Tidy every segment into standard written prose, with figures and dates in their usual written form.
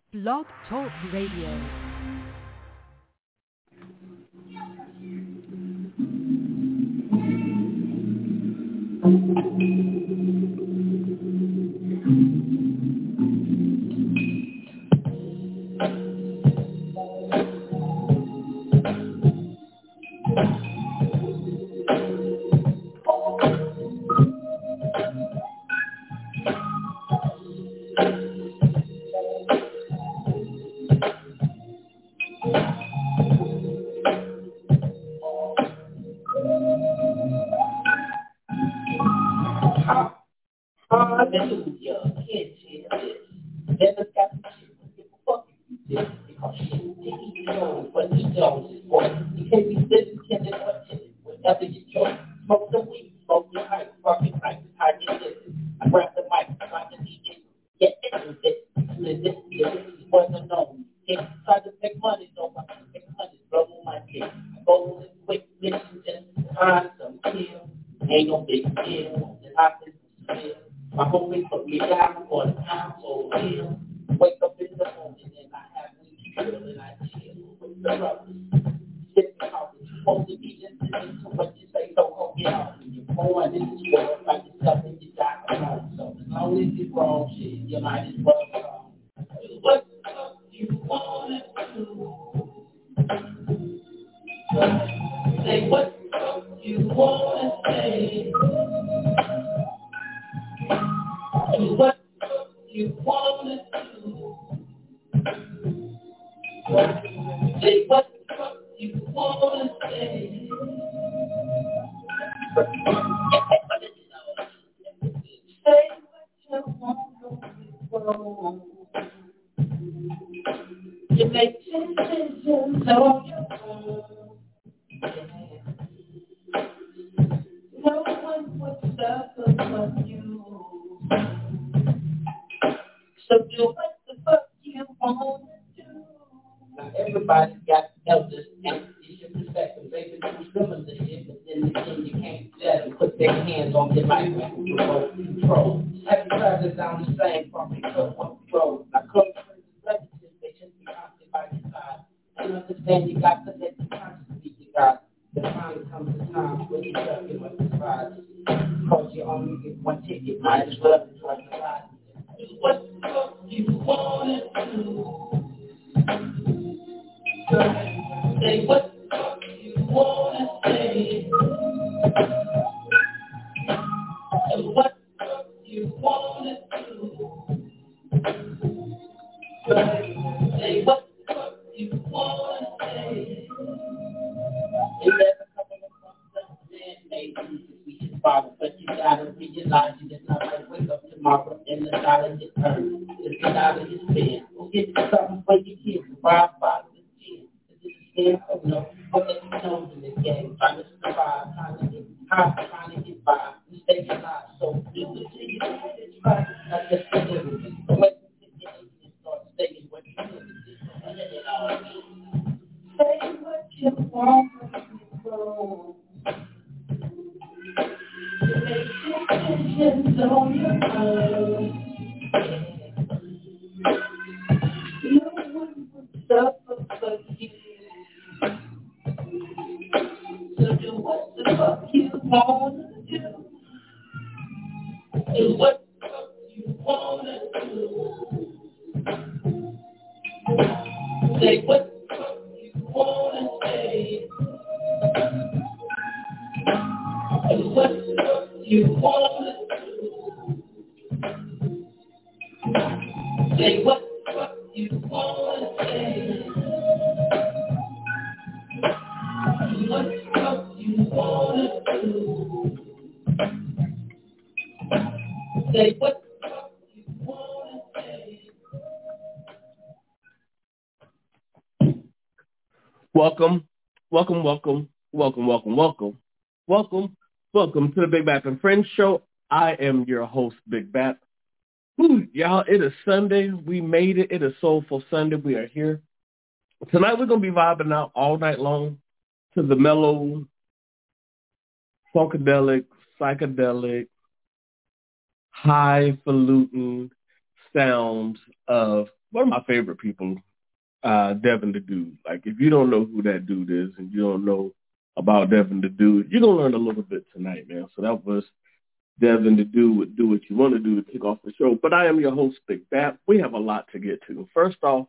Blog Talk Radio. Hallelujah. Can't change this. Never got the shit. What the fuck is this? Because shit, he knows what he knows is what. You can't be sitting, telling what to do. Whatever you choose. Smoke the weed, smoke your pipe, fucking pipe. How you listen? I grab the mic, try to lead it. Get into this. This wasn't known. Can't try to make money, no one can make money. Blow on my dick. I go in quick, mission, just find some kill. Ain't no big deal. It happens to me. My homies put me down for the time so real. Wake up in the morning and I have weed chill and I chill with the brothers. Sit how it's supposed to be listening to what you say, so go get off. You're born in this world by yourself and you die alone. So as long as you're wrong shit, you might as well go. Do what the fuck you wanna do. Say what the fuck you wanna say. Do what the fuck you wanna do. Say what the fuck you wanna say. Say what you wanna do. You make decisions on your own. No one would suffer but you. So do what the fuck you wanna do. Now everybody got elders and it's your perspective. They've been through similar shit, but then again you can't let them put their hands on your life and remote control. Have you tried down the same from the one road? Now close friends and relatives, they should be constantly by your side. And understand you got to let the conscience be your God. The time comes a time when you stuck in with the side. Because you only get one ticket, might as well enjoy the ride. Do what the fuck you wanna do. Say what the fuck you wanna say. Do what the fuck you wanna do. Say what the fuck you wanna say. It never coming from man-made music we should follow, but you gotta realize you just not gonna wake up tomorrow and the dollar get earned. Just get out of your spin. Go get something for your kids. Buy bottles of gin. Is it a scam? Oh no. Go let the nose in the game. Trying to survive, trying to get high, trying to get by. You stay alive, so do it till you die. It's right. Not just a little bit. So wait till you get and start staying what you live in. And let it all be. Say what you want. You make decisions on your own. No one would suffer but you. So do what the fuck you wanna do. Do what the fuck you wanna do. Say what the fuck you wanna say. Do what the fuck you wanna do. Say what the fuck you wanna say. Do what the fuck you wanna do. Say what the fuck you wanna say. Welcome to the Big Bap and Friends Show. I am your host, Big Bap. Y'all, it is Sunday. We made it. It is Soulful Sunday. We are here. Tonight we're going to be vibing out all night long to the mellow, funkadelic, psychedelic, highfalutin sounds of one of my favorite people, Devin the Dude. Like, if you don't know who that dude is and you don't know about Devin the Dude, you're going to learn a little bit tonight, man. So that was Devin the Dude with Do What You Want to Do to kick off the show. But I am your host, Big Bat. We have a lot to get to. First off,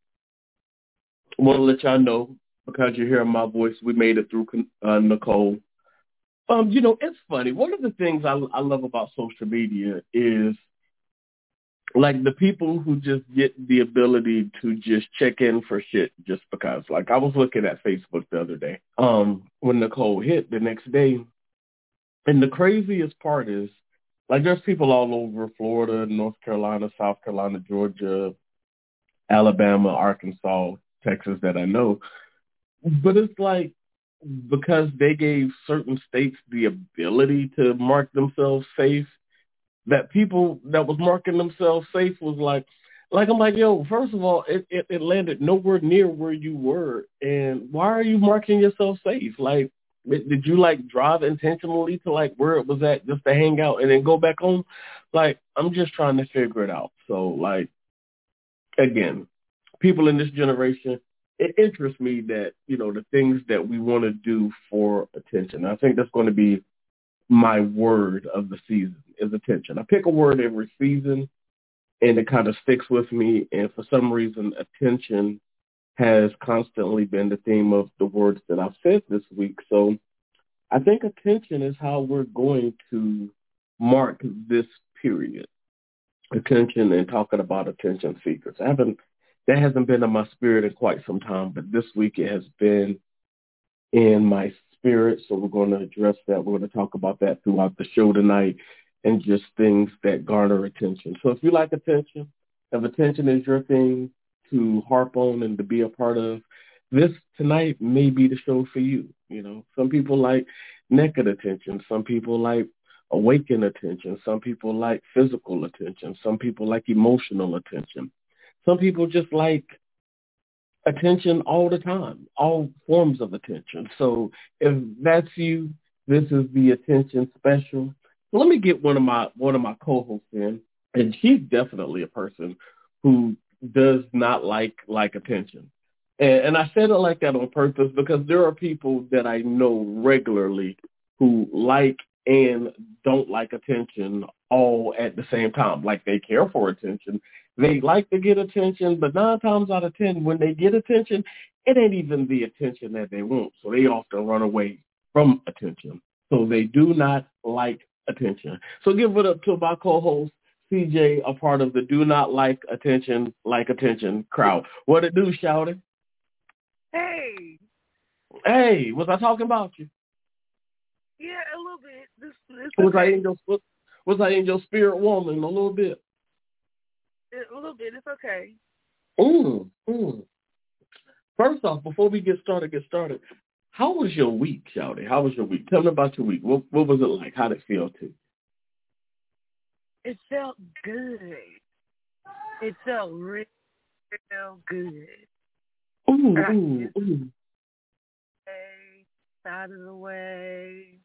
I want to let y'all know, because you're hearing my voice, we made it through Nicole. It's funny. One of the things I love about social media is, like, the people who just get the ability to just check in for shit just because. Like, I was looking at Facebook the other day when Nicole hit the next day. And the craziest part is, like, there's people all over Florida, North Carolina, South Carolina, Georgia, Alabama, Arkansas, Texas that I know. But it's like, because they gave certain states the ability to mark themselves safe, that people that was marking themselves safe was like I'm like, yo, first of all, it landed nowhere near where you were. And why are you marking yourself safe? Like, did you, like, drive intentionally to, like, where it was at just to hang out and then go back home? Like, I'm just trying to figure it out. So, like, again, people in this generation, it interests me that, the things that we want to do for attention. I think that's going to be my word of the season is attention. I pick a word every season, and it kind of sticks with me. And for some reason, attention has constantly been the theme of the words that I've said this week. So I think attention is how we're going to mark this period. Attention and talking about attention seekers. That hasn't been in my spirit in quite some time, but this week it has been in my spirit. So we're going to address that. We're going to talk about that throughout the show tonight, and just things that garner attention. So if you like attention, if attention is your thing to harp on and to be a part of, this tonight may be the show for you. Some people like naked attention. Some people like awakened attention. Some people like physical attention. Some people like emotional attention. Some people just like attention all the time, all forms of attention. So if that's you, this is the attention special. So let me get one of my co-hosts in, and she's definitely a person who does not like attention. And I said it like that on purpose because there are people that I know regularly who like and don't like attention all at the same time. Like, they care for attention. They like to get attention, but 9 times out of 10, when they get attention, it ain't even the attention that they want. So they often run away from attention. So they do not like attention. So give it up to my co-host, CJ, a part of the Do Not Like Attention crowd. What it do, shouting? Hey, was I talking about you? Yeah, a little bit. Was I in your spirit woman a little bit? A little bit. It's okay. First off, before we get started, how was your week, Shouty? How was your week? Tell me about your week. What was it like? How did it feel to you? It felt good. It felt real good. Out of the way.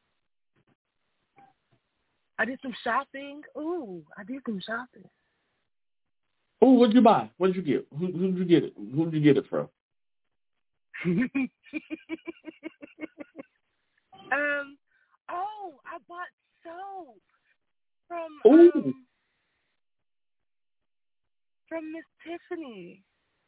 I did some shopping. What'd you buy? What'd you get? Who'd you get it? Who'd you get it from? I bought soap from Miss Tiffany.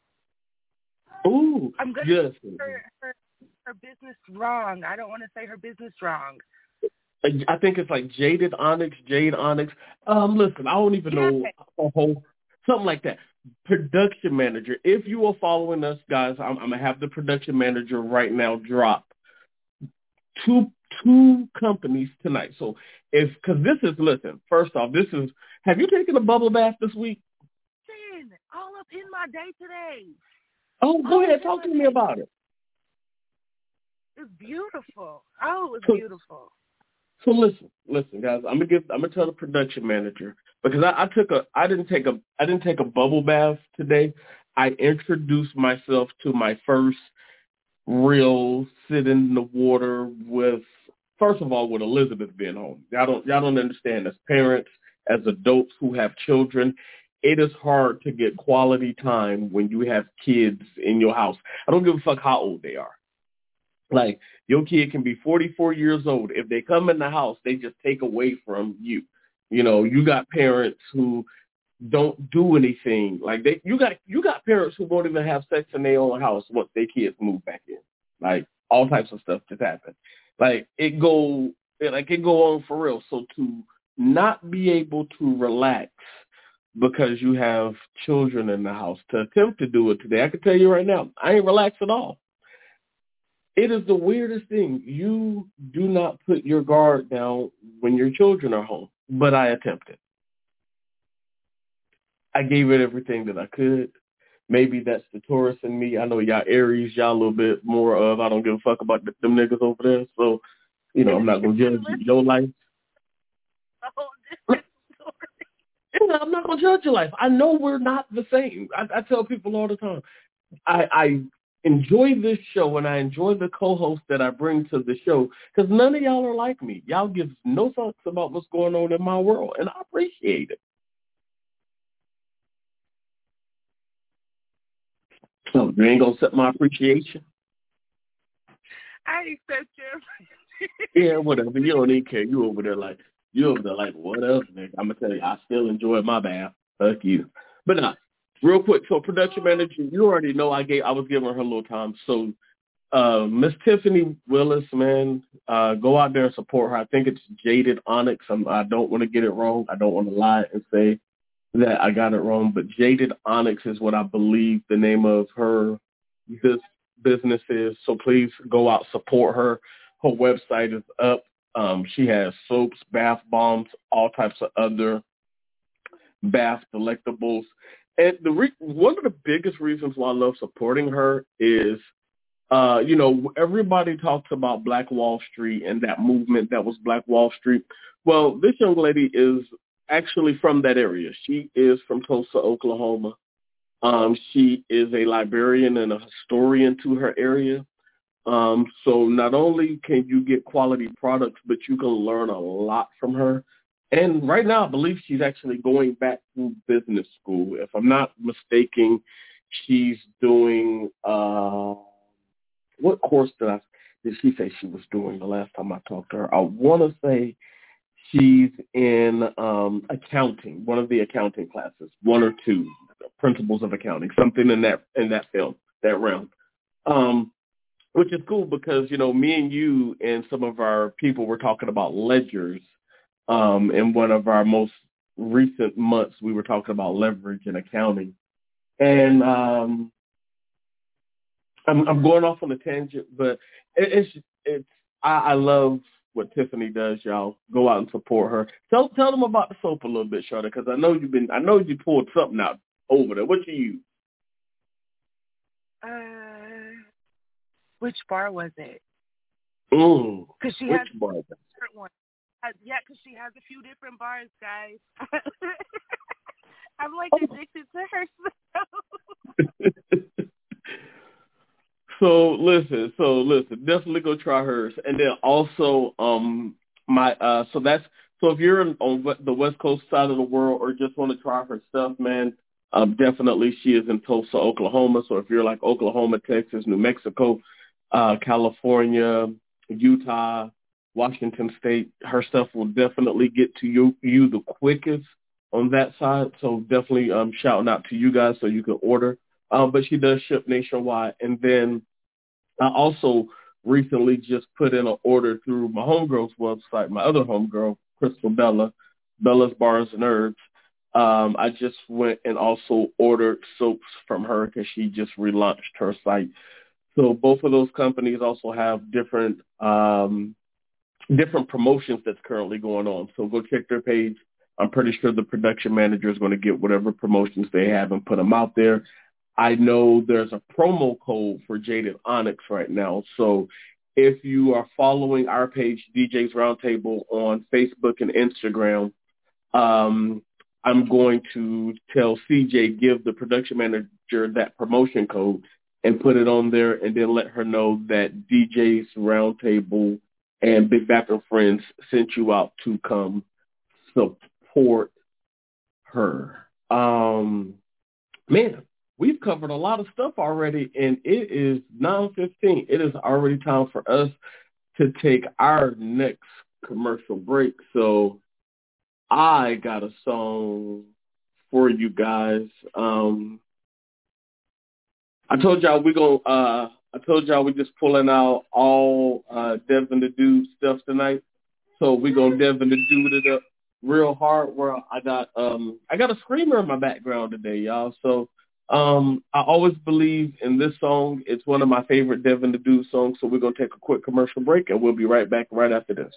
I'm gonna yes. her business wrong. I don't want to say her business wrong. I think it's like Jade Onyx. Listen, I don't even know something like that. Production manager. If you are following us, guys, I'm gonna have the production manager right now drop two companies tonight. So first off, have you taken a bubble bath this week? All up in my day today. Oh, go ahead, talk to me about it. It's beautiful. It's beautiful. So listen, guys. I'm gonna tell the production manager because I didn't take a bubble bath today. I introduced myself to my first real sit in the water with Elizabeth being home. Y'all don't understand as parents, as adults who have children. it is hard to get quality time when you have kids in your house. I don't give a fuck how old they are. Like, your kid can be 44 years old. If they come in the house, they just take away from you. You know, you got parents who don't do anything. Like, you got parents who won't even have sex in their own house once their kids move back in. Like, all types of stuff just happen. Like, it go on for real. So to not be able to relax because you have children in the house, to attempt to do it today, I can tell you right now, I ain't relaxed at all. It is the weirdest thing. You do not put your guard down when your children are home, but I attempted. I gave it everything that I could. Maybe that's the Taurus in me. I know y'all Aries, y'all a little bit more of, I don't give a fuck about them niggas over there. So, you know, I'm not going to judge your life. I'm not going to judge your life. I know we're not the same. I tell people all the time, I enjoy this show and I enjoy the co-host that I bring to the show because none of y'all are like me. Y'all give no fucks about what's going on in my world, and I appreciate it. So you ain't going to accept my appreciation? I accept your Yeah, whatever. You don't even care. You over there like, what else, nigga? I'm going to tell you, I still enjoy my bath. Fuck you. But nah, real quick. So production manager, you already know I was giving her a little time. So Miss Tiffany Willis, man, go out there and support her. I think it's Jaded Onyx. I don't want to get it wrong. I don't want to lie and say that I got it wrong, but Jaded Onyx is what I believe the name of her business is. So please go out, support her. Her website is up. She has soaps, bath bombs, all types of other bath delectables. And one of the biggest reasons why I love supporting her is, you know, everybody talks about Black Wall Street and that movement that was Black Wall Street. Well, this young lady is actually from that area. She is from Tulsa, Oklahoma. She is a librarian and a historian to her area. So not only can you get quality products, but you can learn a lot from her. And right now, I believe she's actually going back to business school. If I'm not mistaken, she's doing, what course did she say she was doing the last time I talked to her? I want to say she's in accounting, one of the accounting classes, one or two, principles of accounting, something in that film, that realm. Which is cool because, you know, me and you and some of our people were talking about ledgers. In one of our most recent months, we were talking about leverage and accounting. And I'm going off on a tangent, but I love what Tiffany does, y'all. Go out and support her. Tell them about the soap a little bit, Shawty, because I know you pulled something out over there. What you use? Which bar was it? Because she has different ones. Yeah, because she has a few different bars, guys. I'm like addicted to her stuff. So listen, definitely go try hers. And then also, so if you're on the West Coast side of the world or just want to try her stuff, man, definitely she is in Tulsa, Oklahoma. So if you're like Oklahoma, Texas, New Mexico, California, Utah, Washington State, her stuff will definitely get to you the quickest on that side. So definitely shouting out to you guys so you can order. But she does ship nationwide. And then I also recently just put in an order through my homegirl's website, my other homegirl, Crystal Bella's Bars and Herbs. I just went and also ordered soaps from her because she just relaunched her site. So both of those companies also have different promotions that's currently going on. So go check their page. I'm pretty sure the production manager is going to get whatever promotions they have and put them out there. I know there's a promo code for Jaded Onyx right now. So if you are following our page, DJ's Roundtable, on Facebook and Instagram, I'm going to tell CJ, give the production manager that promotion code and put it on there, and then let her know that DJ's Roundtable and Big Bap and Friends sent you out to come support her. Man, we've covered a lot of stuff already, and it is 9:15. It is already time for us to take our next commercial break. So I got a song for you guys. I told y'all we just pulling out all Devin the Dude stuff tonight. So we gonna Devin the Dude it up real hard. Where I got a screamer in my background today, y'all. So I always believe in this song. It's one of my favorite Devin the Dude songs. So we're gonna take a quick commercial break, and we'll be right back right after this.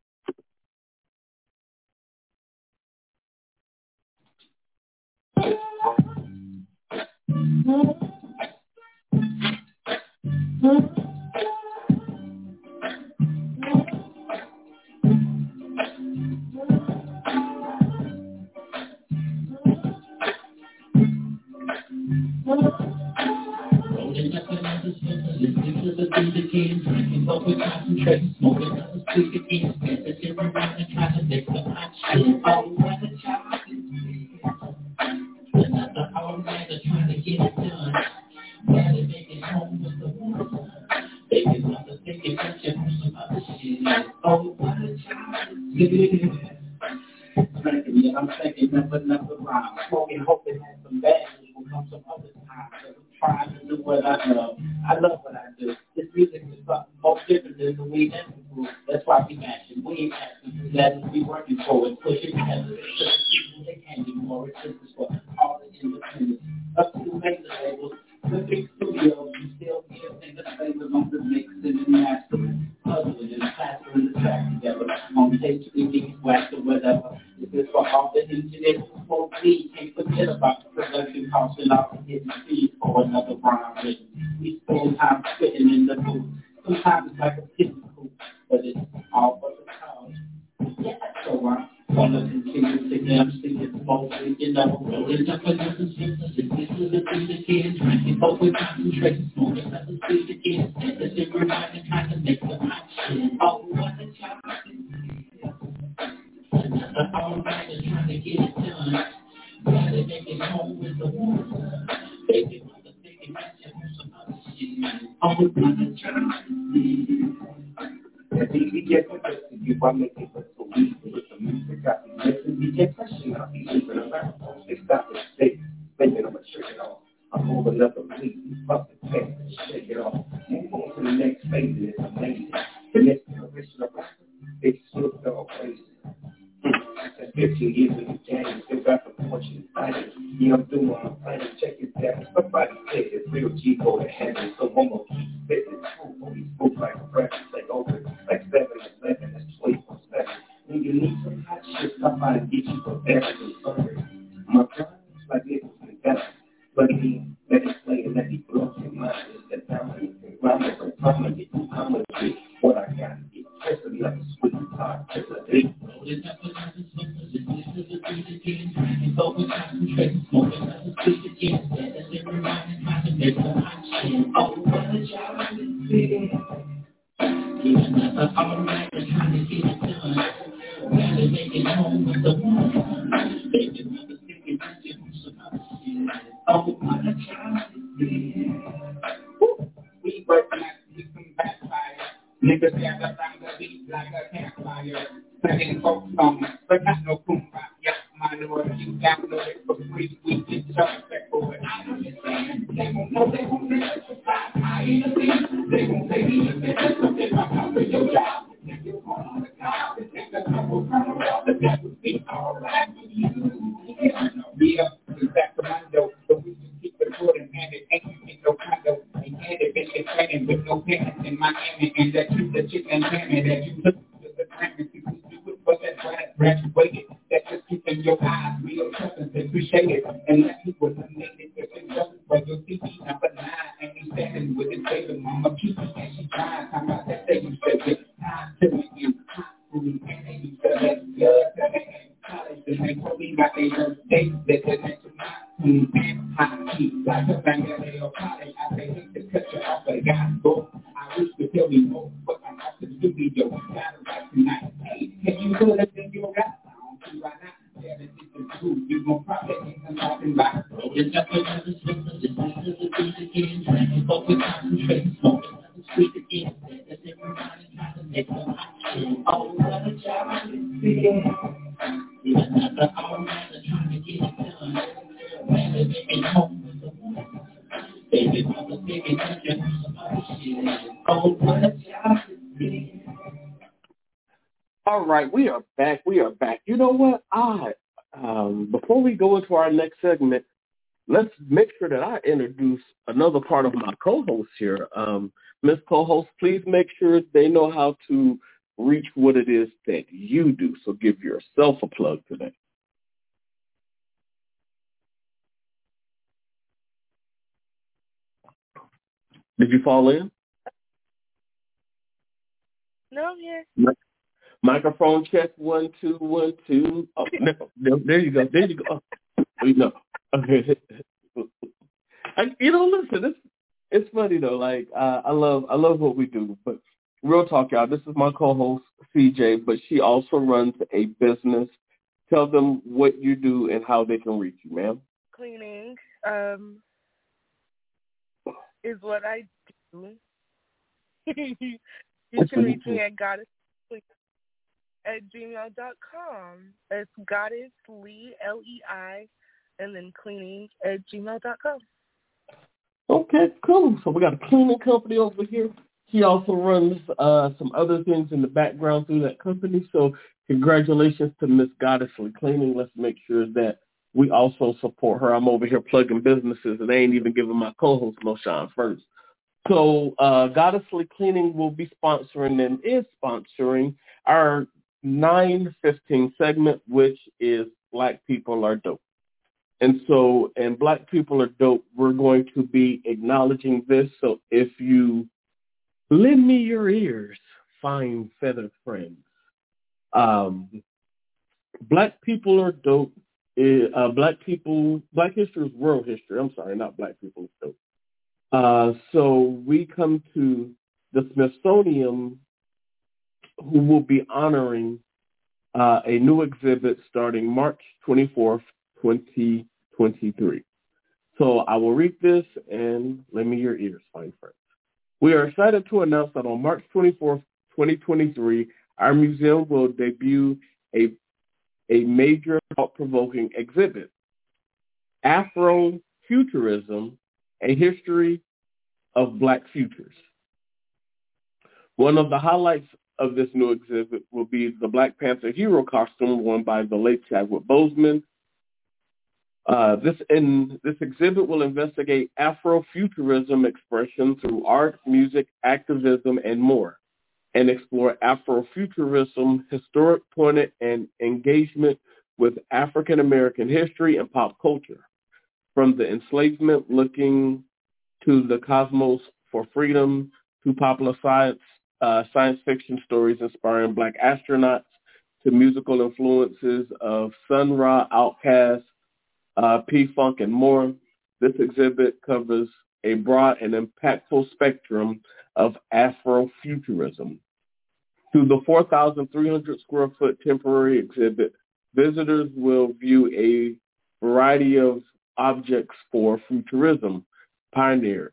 I'm thinking another rhyme. Smoking, hoping that some bad news will come some other time. Trying to do what I love. I love what I do. This music is something more different than the way that we do. That's why we matching. We ain't asking. That we working for it. Push it together. So the people they can't do more. It's just for all the independents. Up to the major labels. The big studios. You still hear niggas flavors on the mix and the mastering. Puzzling and plastering the track together. On tape, CDs, wax or whatever. This is for all the engineers who smoke weed. Can't forget about the production costs and all the hidden fees for another rhyme written. We spend time spitting in the booth. Sometimes it's like a hidden hoop, but it's all for the cause. Yeah, so I'm gonna continue to MC and smoke weed, you know. Rolling up another sister, this is the thing again. Drinking, but we concentrate, smoking another seed again. And the different mind and trying to make the hot shit. Oh, what a job. All right, trying to get it done. Gotta make it home with the water. Baby, mother, thinking that you want some other shit. Oh, what a job. That easy get for just to you, I make it look so easy. With the music, I be missing, be get pressure, I be moving around. They stop and stay, thinking I'ma trick it off. I'm moving up a beat, fuck the text, shake it off. Move on to the next phase, and it's amazing. The next generation of rappers, they still go crazy. 15 years in the game, still got the fortune fighting. Yeah, I'm doing my planning, check it out. Somebody said it's real G go to heaven, so I'm gonna keep spitting. Always move like a breath, like over, like 7-11, that's 24/7. When you need some hot shit, somebody get you for better than something. My brother, like it was the best. Let it play and let me blow your mind. It's that time and rhyme it, so I'm gonna get you, I'm gonna get what I gotta get. Especially like a sweet hot chip a day. Rolling up another smoker, this is the thing again. Drinking, but we concentrate, smoking another seed again. Let us in the mind and trying to make the hot shit. Oh, what a job it's been. Yeah, another all night and trying to get it done. Gotta make it home with the one. Baby, mother thinking that you want some other shit. Oh, what a job it's been. We work like we some backfire. Niggas gather around the beat like a campfire. Singing folk songs, but not no kumbaya. Yes, minority, download it for free. We get respect for it. I understand. They won't know, they won't let us survive. I ain't a thief. They won't say me if there's something about with your job. If you're on the job, and take a couple rounds off, that would be alright with you. Yeah, in Sacramento, so we can keep it good and it ain't no condo. And it been training with no parents in Miami, and that you the chicken family that you look to the pregnancy. But that's why I graduated. That's just keeping your eyes real presence appreciated. And let people eliminate it if it doesn't for your TV number 9. And he's standing with his baby mama Kiki. And she trying to come out that day you said it. Time to me in hot food. And they used to let blood to me in college. And they told me about their birthday. They said that to my and hot heat. Like a banger they all college. I say hate to cut you off, but I gotta go. I wish to tell me more, but I'm off the studio. Gotta write tonight. Hey, can you put us in your rap? I don't see why not. Yeah, this is the truth. You gon' probably get some talking about. Rolling up another slipper, just listen to the beat again. Drinking, focus, concentrate, smoking another sweet again. That's everybody trying to make some hot shit. Oh, what a job I can see. Another all-nighter trying to get it done. Man, they're making home with the woman. Baby, mama, baby, just some other shit. Oh, what a job to see. All right, we are back. We are back. You know what? Before we go into our next segment, let's make sure that I introduce another part of my co-host here. Miss Co-host, please make sure they know how to reach what it is that you do. So give yourself a plug today. Did you fall in? No, yes. Microphone check 1 2 1 2. Oh, no, there you go. There you go. Oh, no. Okay. Listen, it's funny though. Like I love what we do. But real talk, y'all. This is my co-host CJ, but she also runs a business. Tell them what you do and how they can reach you, ma'am. Cleaning is what I do. You can reach me at goddesslee@gmail.com. It's Goddess Lee, Lei, and then cleaning@gmail.com. Okay, cool. So we got a cleaning company over here. She also runs some other things in the background through that company. So congratulations to Miss Goddess Lee Cleaning. Let's make sure that we also support her. I'm over here plugging businesses, and they ain't even giving my co-host no shine first. So Goddess Lee Cleaning will be sponsoring and is sponsoring our 9:15 segment, which is Black People Are Dope. And so, and Black People Are Dope, we're going to be acknowledging this. So if you lend me your ears, fine feathered friends. Black People Are Dope. Black history is world history. I'm sorry, not Black People Are Dope. So we come to the Smithsonian, who will be honoring a new exhibit starting March 24th, 2023. So I will read this and lend me your ears, fine friends. We are excited to announce that on March 24th, 2023, our museum will debut a major thought-provoking exhibit, Afrofuturism, a history of Black futures. One of the highlights of this new exhibit will be the Black Panther hero costume worn by the late Chadwick Boseman. This exhibit will investigate Afrofuturism expression through art, music, activism, and more, and explore Afrofuturism historic point and engagement with African American history and pop culture, from the enslavement looking to the cosmos for freedom, to popular science fiction stories inspiring Black astronauts, to musical influences of Sun Ra, Outkast, P-Funk, and more. This exhibit covers a broad and impactful spectrum of Afrofuturism. Through the 4,300 square foot temporary exhibit, visitors will view a variety of objects for futurism pioneers,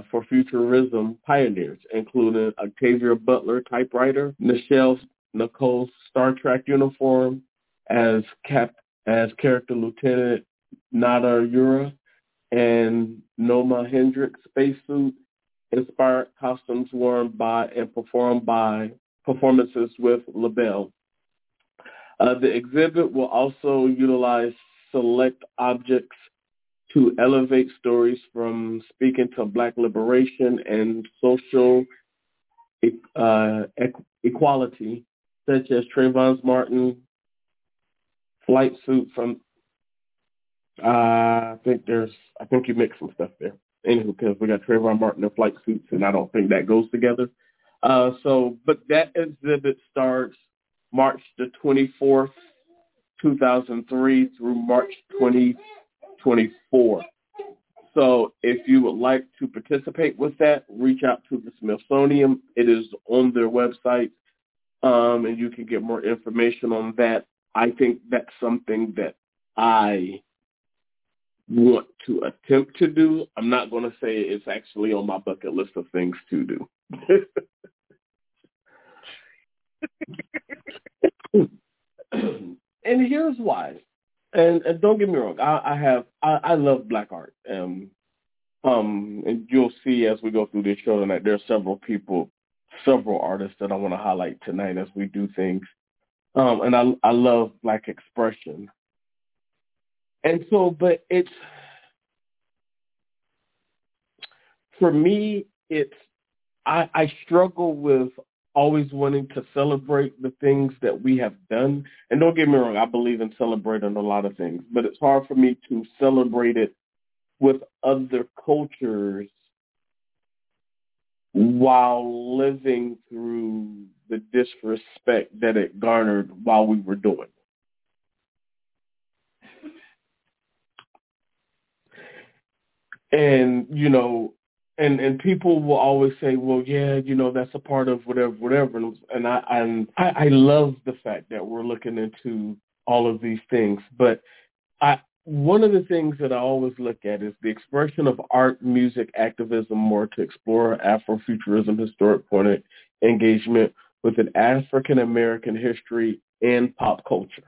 including Octavia Butler typewriter, Nicole's Star Trek uniform as character Lieutenant Nada Ura, and Noma Hendrix spacesuit inspired costumes worn by and performed by performances with LaBelle. The exhibit will also utilize select objects to elevate stories from speaking to Black liberation and social equality, such as Trayvon Martin flight suit from, I think you mixed some stuff there. Anywho, because we got Trayvon Martin and flight suits, and I don't think that goes together. But that exhibit starts March the 24th, 2003 through March 2024. So if you would like to participate with that, reach out to the Smithsonian. It is on their website, and you can get more information on that. I think that's something that I want to attempt to do. I'm not going to say it's actually on my bucket list of things to do. And here's why. And don't get me wrong, I love black art. And you'll see as we go through this show tonight, there are several artists that I want to highlight tonight as we do things. And I love black expression. And so, but it's, for me, I struggle with always wanting to celebrate the things that we have done. And don't get me wrong, I believe in celebrating a lot of things, but it's hard for me to celebrate it with other cultures while living through the disrespect that it garnered while we were doing it. And, and people will always say, well, yeah, that's a part of whatever. And I love the fact that we're looking into all of these things. But one of the things that I always look at is the expression of art, music, activism, more to explore Afrofuturism, historic point of engagement with an African-American history and pop culture.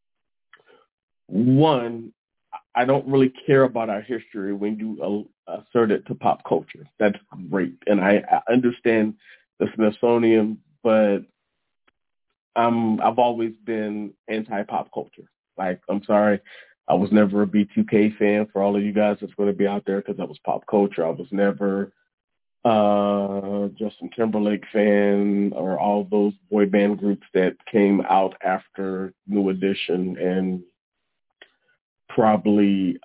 One, I don't really care about our history when you assert it to pop culture. That's great. And I understand the Smithsonian, but I've always been anti-pop culture. Like, I'm sorry, I was never a B2K fan for all of you guys that's going to be out there because that was pop culture. I was never Justin Timberlake fan or all those boy band groups that came out after New Edition, and probably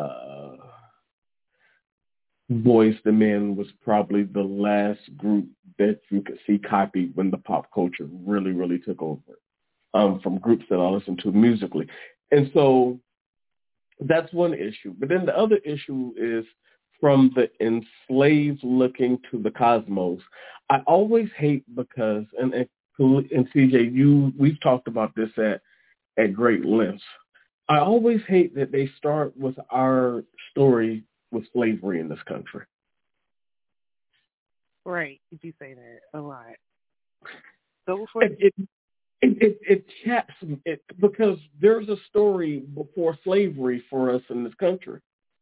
Boyz II Men was probably the last group that you could see copied when the pop culture really, really took over from groups that I listened to musically. And so that's one issue. But then the other issue is from the enslaved looking to the cosmos. I always hate because, and CJ, we've talked about this at great lengths. I always hate that they start with our story with slavery in this country. Right. You say that a lot. So it chaps it because there's a story before slavery for us in this country.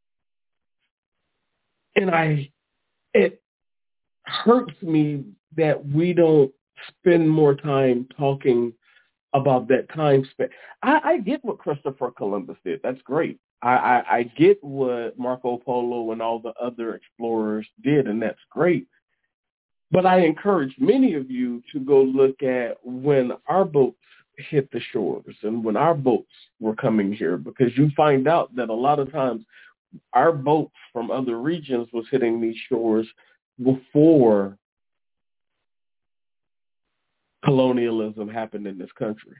And it hurts me that we don't spend more time talking about that time spent. I get what Christopher Columbus did. That's great. I get what Marco Polo and all the other explorers did, and that's great. But I encourage many of you to go look at when our boats hit the shores and when our boats were coming here, because you find out that a lot of times our boats from other regions was hitting these shores before colonialism happened in this country.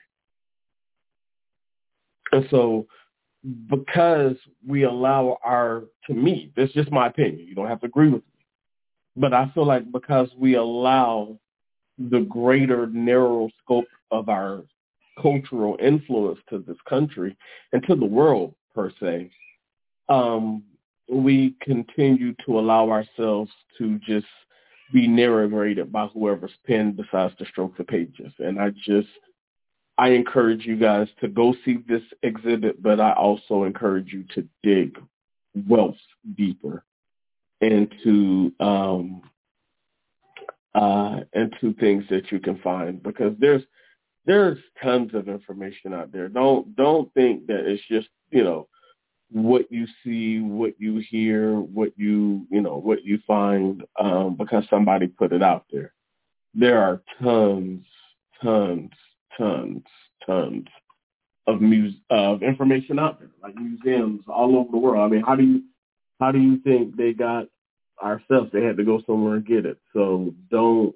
And so because we allow to me, this is just my opinion, you don't have to agree with me, but I feel like because we allow the greater narrow scope of our cultural influence to this country and to the world per se, we continue to allow ourselves to just be narrated by whoever's pen decides to stroke the pages. And I encourage you guys to go see this exhibit, but I also encourage you to dig wealth deeper into things that you can find, because there's tons of information out there. Don't think that it's just, what you see, what you hear, what you find, because somebody put it out there. There are tons of information out there, like museums all over the world. I mean, how do you think they got our stuff? They had to go somewhere and get it. So don't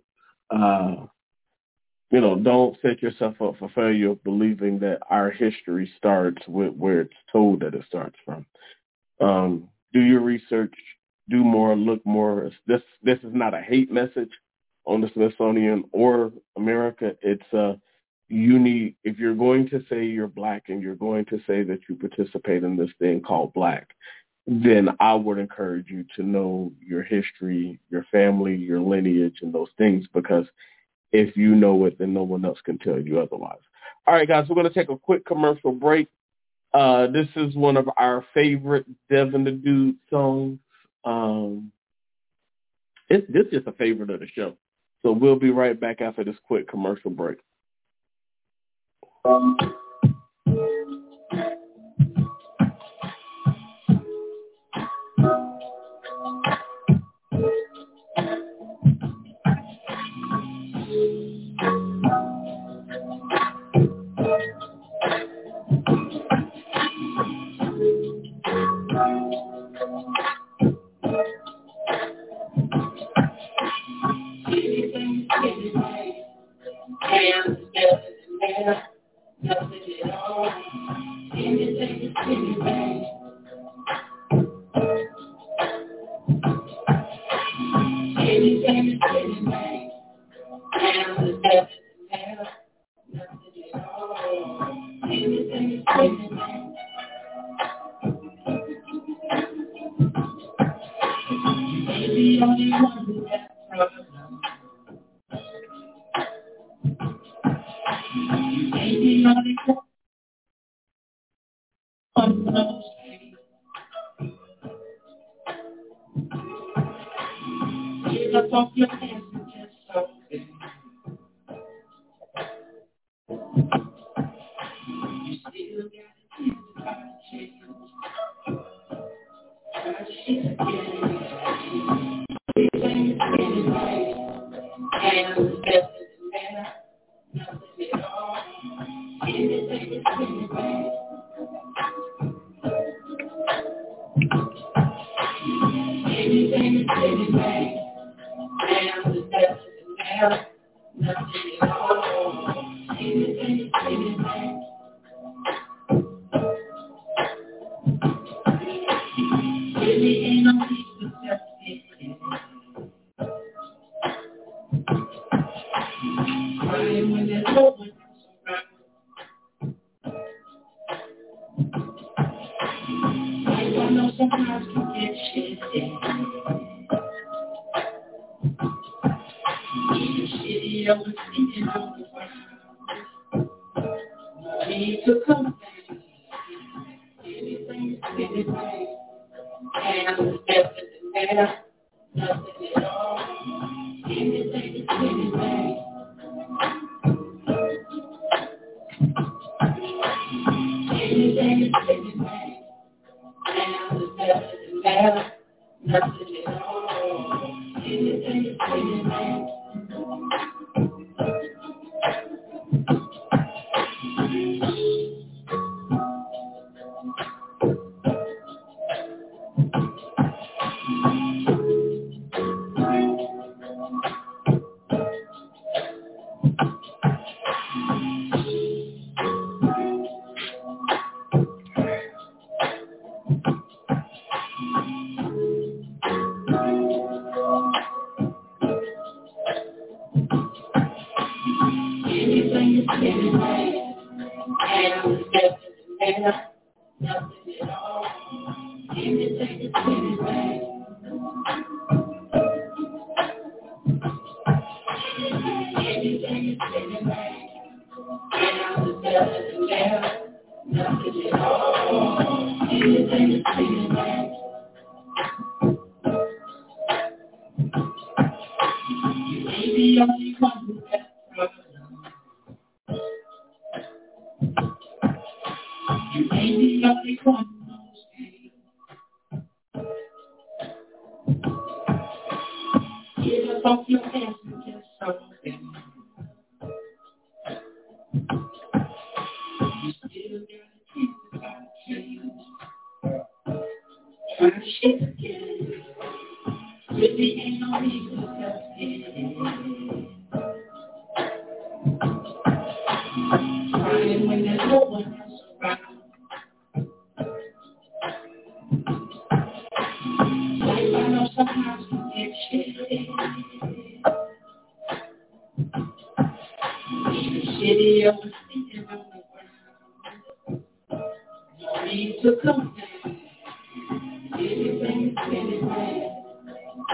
set yourself up for failure of believing that our history starts with where it's told that it starts from. Do your research, do more, look more. This is not a hate message on the Smithsonian or America. It's if you're going to say you're Black and you're going to say that you participate in this thing called Black, then I would encourage you to know your history, your family, your lineage, and those things, because if you know it, then no one else can tell you otherwise. All right, guys, we're going to take a quick commercial break. This is one of our favorite Devin the Dude songs. This is just a favorite of the show. So we'll be right back after this quick commercial break.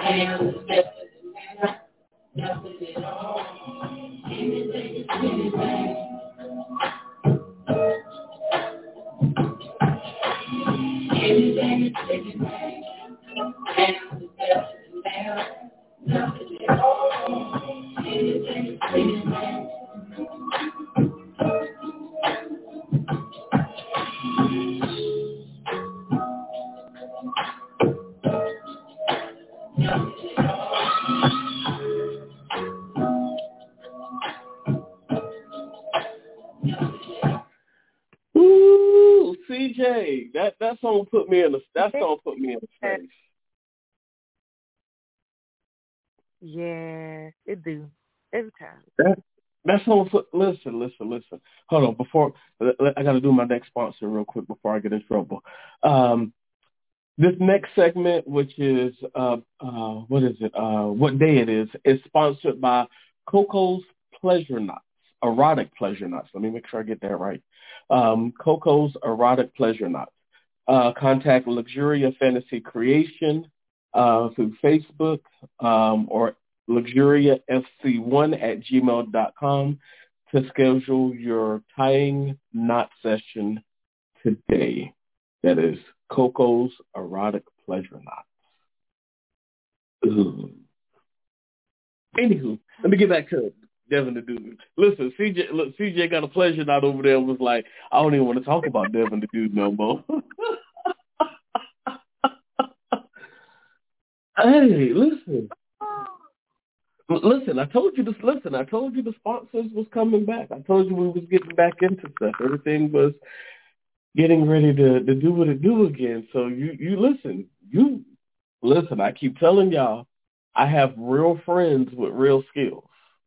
Ooh, CJ, that song put me in the space. Yeah, it do. Every time. That song put. Listen. Hold on, before I got to do my next sponsor real quick before I get in trouble. This next segment, which is what is it? What day it is sponsored by Coco's Pleasure Knots, Erotic Pleasure Knots. Let me make sure I get that right. Coco's Erotic Pleasure Knots. Contact Luxuria Fantasy Creation through Facebook or luxuriafc1@gmail.com to schedule your tying knot session today. That is Coco's Erotic Pleasure Knots. Ooh. Anywho, let me get back to Devin the Dude. Listen, CJ got a pleasure knot over there and was like, I don't even want to talk about Devin the Dude no more. Hey, listen, I told you this. Listen, I told you the sponsors was coming back. I told you we was getting back into stuff. Everything was getting ready to do what it do again. So you listen. I keep telling y'all, I have real friends with real skills.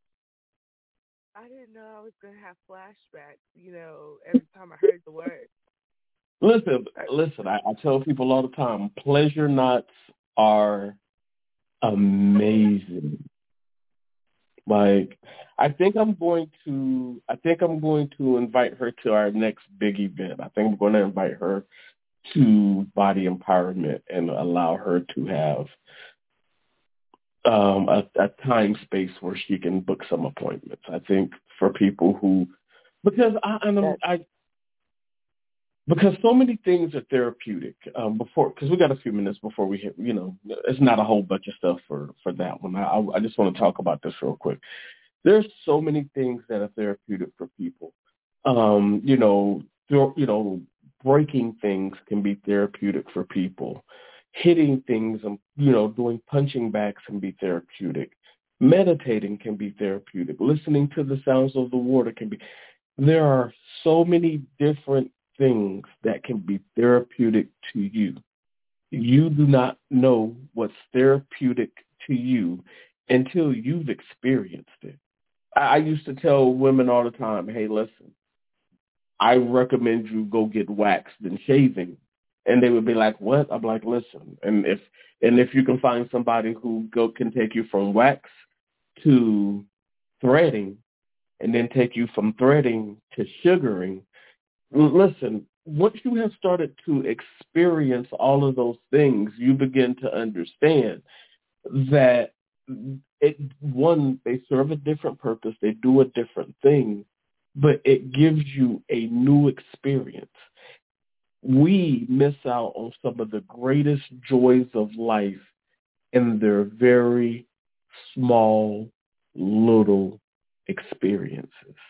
I didn't know I was going to have flashbacks, every time I heard the word. Listen, I tell people all the time, pleasure knots are amazing. Like, I think I'm going to invite her to our next big event. I think I'm going to invite her to Body Empowerment and allow her to have a time space where she can book some appointments. I think for people who, because because so many things are therapeutic. Because we got a few minutes before we hit, it's not a whole bunch of stuff for that one. I just want to talk about this real quick. There's so many things that are therapeutic for people. Breaking things can be therapeutic for people. Hitting things and, doing punching bags can be therapeutic. Meditating can be therapeutic. Listening to the sounds of the water can be. There are so many different things that can be therapeutic to you. You do not know what's therapeutic to you until you've experienced it. I used to tell women all the time, hey, listen, I recommend you go get waxed and shaving. And they would be like, what? I'm like, listen, and if you can find somebody who can take you from wax to threading and then take you from threading to sugaring, listen, once you have started to experience all of those things, you begin to understand that they serve a different purpose, they do a different thing, but it gives you a new experience. We miss out on some of the greatest joys of life in their very small, little experiences.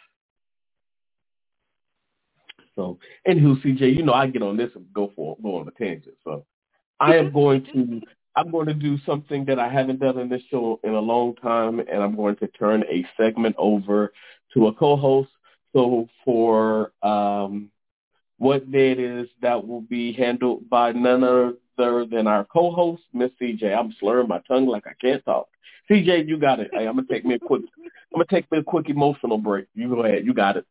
So, anywho, CJ, I get on this and go on a tangent. So, I'm going to do something that I haven't done in this show in a long time, and I'm going to turn a segment over to a co-host. So, for what day it is, that will be handled by none other than our co-host, Miss CJ. I'm slurring my tongue like I can't talk. CJ, you got it. Hey, I'm gonna take me a quick emotional break. You go ahead. You got it.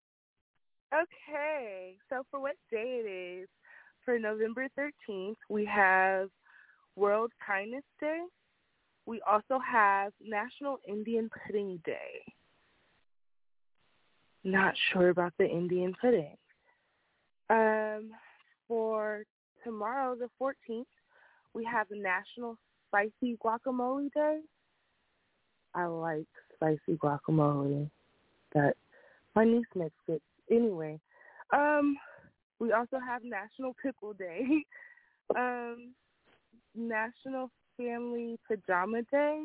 Okay, so for what day it is, for November 13th, we have World Kindness Day. We also have National Indian Pudding Day. Not sure about the Indian pudding. For tomorrow, the 14th, we have National Spicy Guacamole Day. I like spicy guacamole. That my niece makes it. Anyway, we also have National Pickle Day, National Family Pajama Day,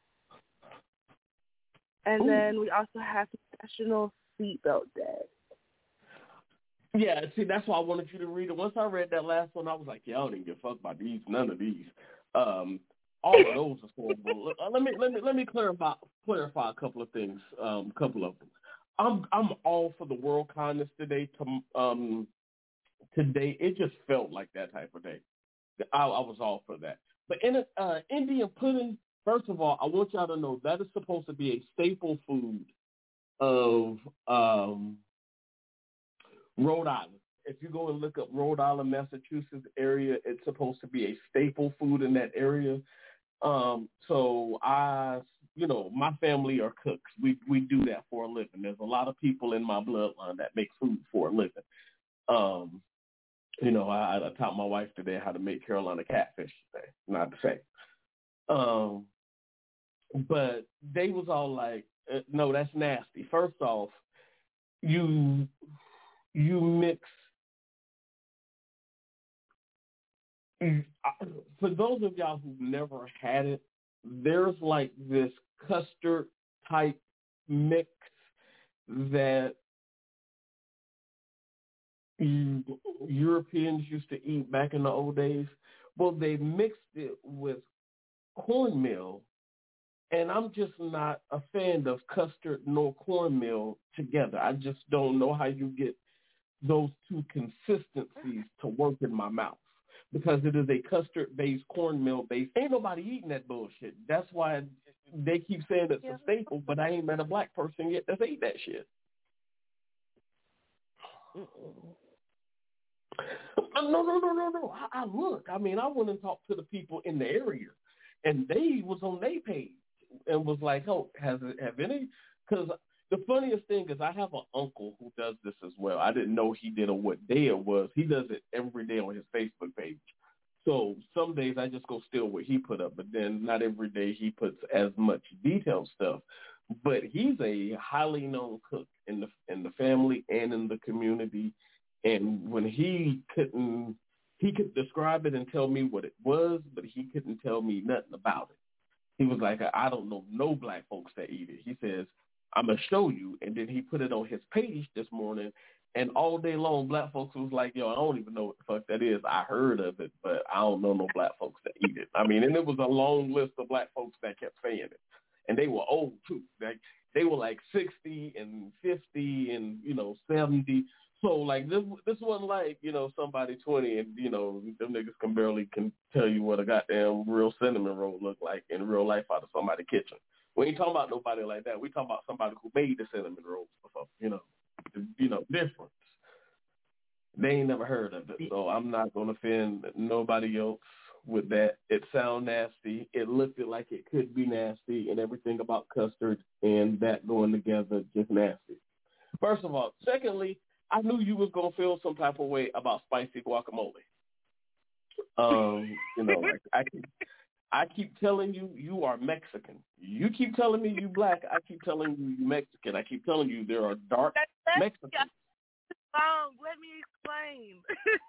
and then we also have National Seatbelt Day. Yeah, see, that's why I wanted you to read it. Once I read that last one, I was like, yeah, I don't even give a fuck about these, none of these. All of those are horrible. Let me clarify a couple of things. Couple of them. I'm all for the World Kindness Today. Today, it just felt like that type of day. I was all for that. But in Indian pudding, first of all, I want y'all to know that is supposed to be a staple food of Rhode Island. If you go and look up Rhode Island, Massachusetts area, it's supposed to be a staple food in that area. So my family are cooks. We do that for a living. There's a lot of people in my bloodline that make food for a living. I taught my wife today how to make Carolina catfish today, not to say. But they was all like, no, that's nasty. First off, you mix. For those of y'all who've never had it, there's like this custard type mix that Europeans used to eat back in the old days. Well, they mixed it with cornmeal, and I'm just not a fan of custard nor cornmeal together. I just don't know how you get those two consistencies to work in my mouth, because it is a custard-based, cornmeal-based. Ain't nobody eating that bullshit. That's why they keep saying it's a staple, but I ain't met a black person yet that's ate that shit. No. I look. I mean, I went and talked to the people in the area, and they was on their page and was like, "Oh, have any?" Because the funniest thing is I have an uncle who does this as well. I didn't know he did or what day it was. He does it every day on his Facebook page. So some days I just go steal what he put up, but then not every day he puts as much detailed stuff. But he's a highly known cook in the family and in the community. And when he could describe it and tell me what it was, but he couldn't tell me nothing about it. He was like, I don't know no black folks that eat it. He says, I'm going to show you. And then he put it on his page this morning, and all day long, black folks was like, yo, I don't even know what the fuck that is. I heard of it, but I don't know no black folks that eat it. I mean, and it was a long list of black folks that kept saying it. And they were old, too. They were like 60 and 50 and, 70. So, like, this wasn't like, somebody 20 and, them niggas can tell you what a goddamn real cinnamon roll look like in real life out of somebody's kitchen. We ain't talking about nobody like that. We talking about somebody who made the cinnamon rolls before, difference. They ain't never heard of it, so I'm not going to offend nobody else with that. It sound nasty. It looked like it could be nasty, and everything about custard and that going together just nasty. First of all. Secondly, I knew you was going to feel some type of way about spicy guacamole. I keep telling you, you are Mexican. You keep telling me you black. I keep telling you you Mexican. I keep telling you there are dark Mexicans. Let me explain.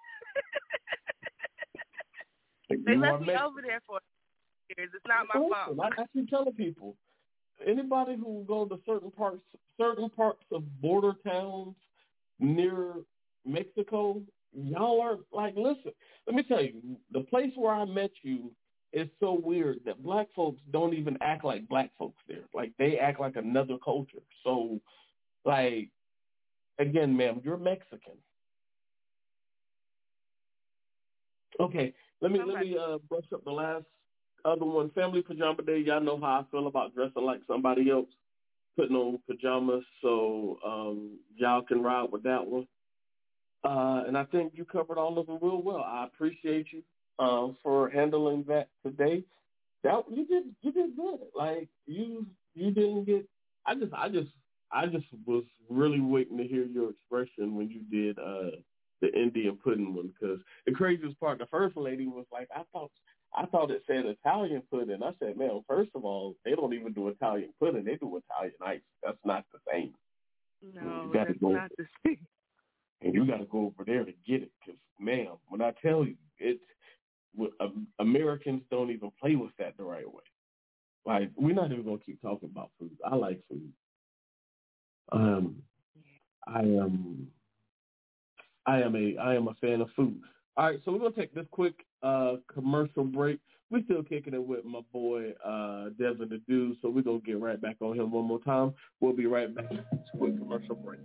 They left me over there for years. It's not my fault. I keep telling people, anybody who go to certain parts of border towns near Mexico, y'all are like, listen, let me tell you, the place where I met you is so weird that black folks don't even act like black folks there. Like, they act like another culture. So, like, again, ma'am, you're Mexican. Okay, let me brush up the last other one. Family Pajama Day. Y'all know how I feel about dressing like somebody else, putting on pajamas, so y'all can ride with that one. And I think you covered all of them real well. I appreciate you for handling that today. You did good. Like, you didn't get. I just was really waiting to hear your expression when you did the Indian pudding one, because the craziest part, the first lady was like, I thought it said Italian pudding. I said, man, first of all, they don't even do Italian pudding. They do Italian ice. That's not the same. No, that's not the same. And you got to go over there to get it. Because, ma'am, when I tell you, Americans don't even play with that the right way. Like, we're not even going to keep talking about food. I like food. I am a fan of food. All right, so we're gonna take this quick commercial break. We're still kicking it with my boy Devin the Dude, so we're gonna get right back on him one more time. We'll be right back. It's a quick commercial break.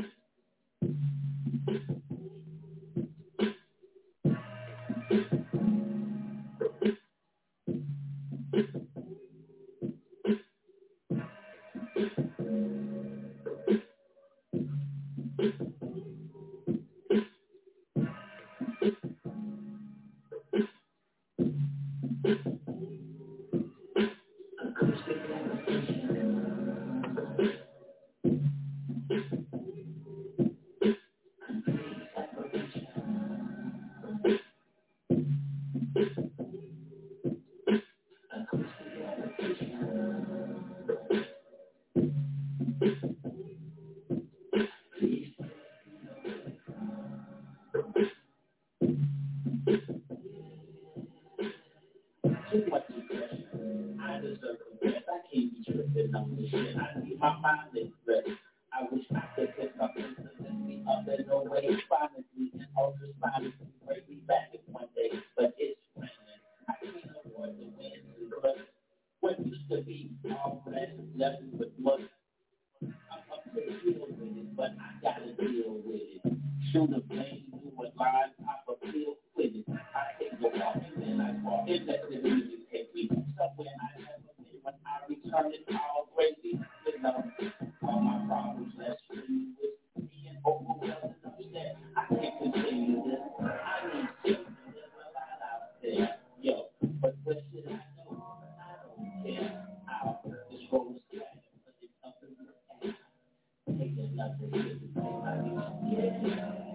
Too much depression. I deserve the best. I can't be tripping on this shit. I need my mind at rest. I wish I could pick up and lift me up in no way. Finally, and ultrasonically break me back in one day. But it's raining. I can't avoid the winds and crust. What used to be all flesh left with mud. I'm up to deal with it, but I gotta deal with it. Shoot a blame, do a line, pop a pill with it. I take a walk and then I walk and let the music take me somewhere I never been. When I return it all crazy, you know, all my problems less free with being overwhelmed and upset. I can't continue this. I need something. There's a lot out there, yo. But what should I do? I don't care. I'll just roll the sky and put it up in the air. Take another hit and say I need to get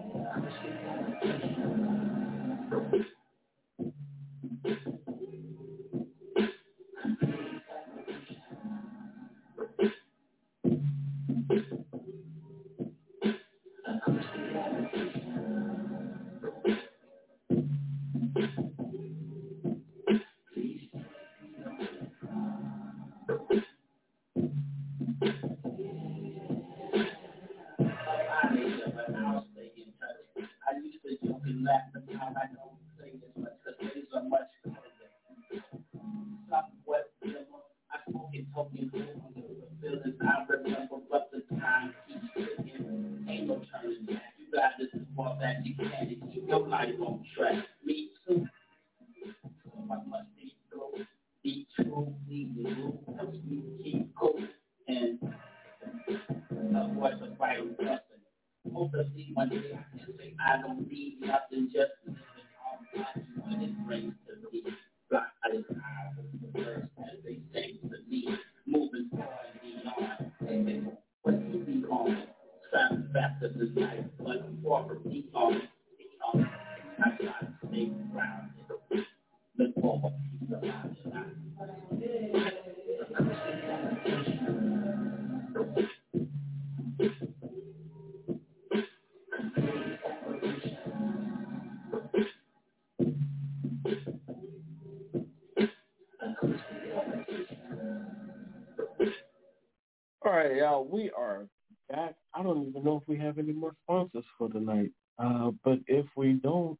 All right, y'all, we are back. I don't even know if we have any more sponsors for tonight. But if we don't,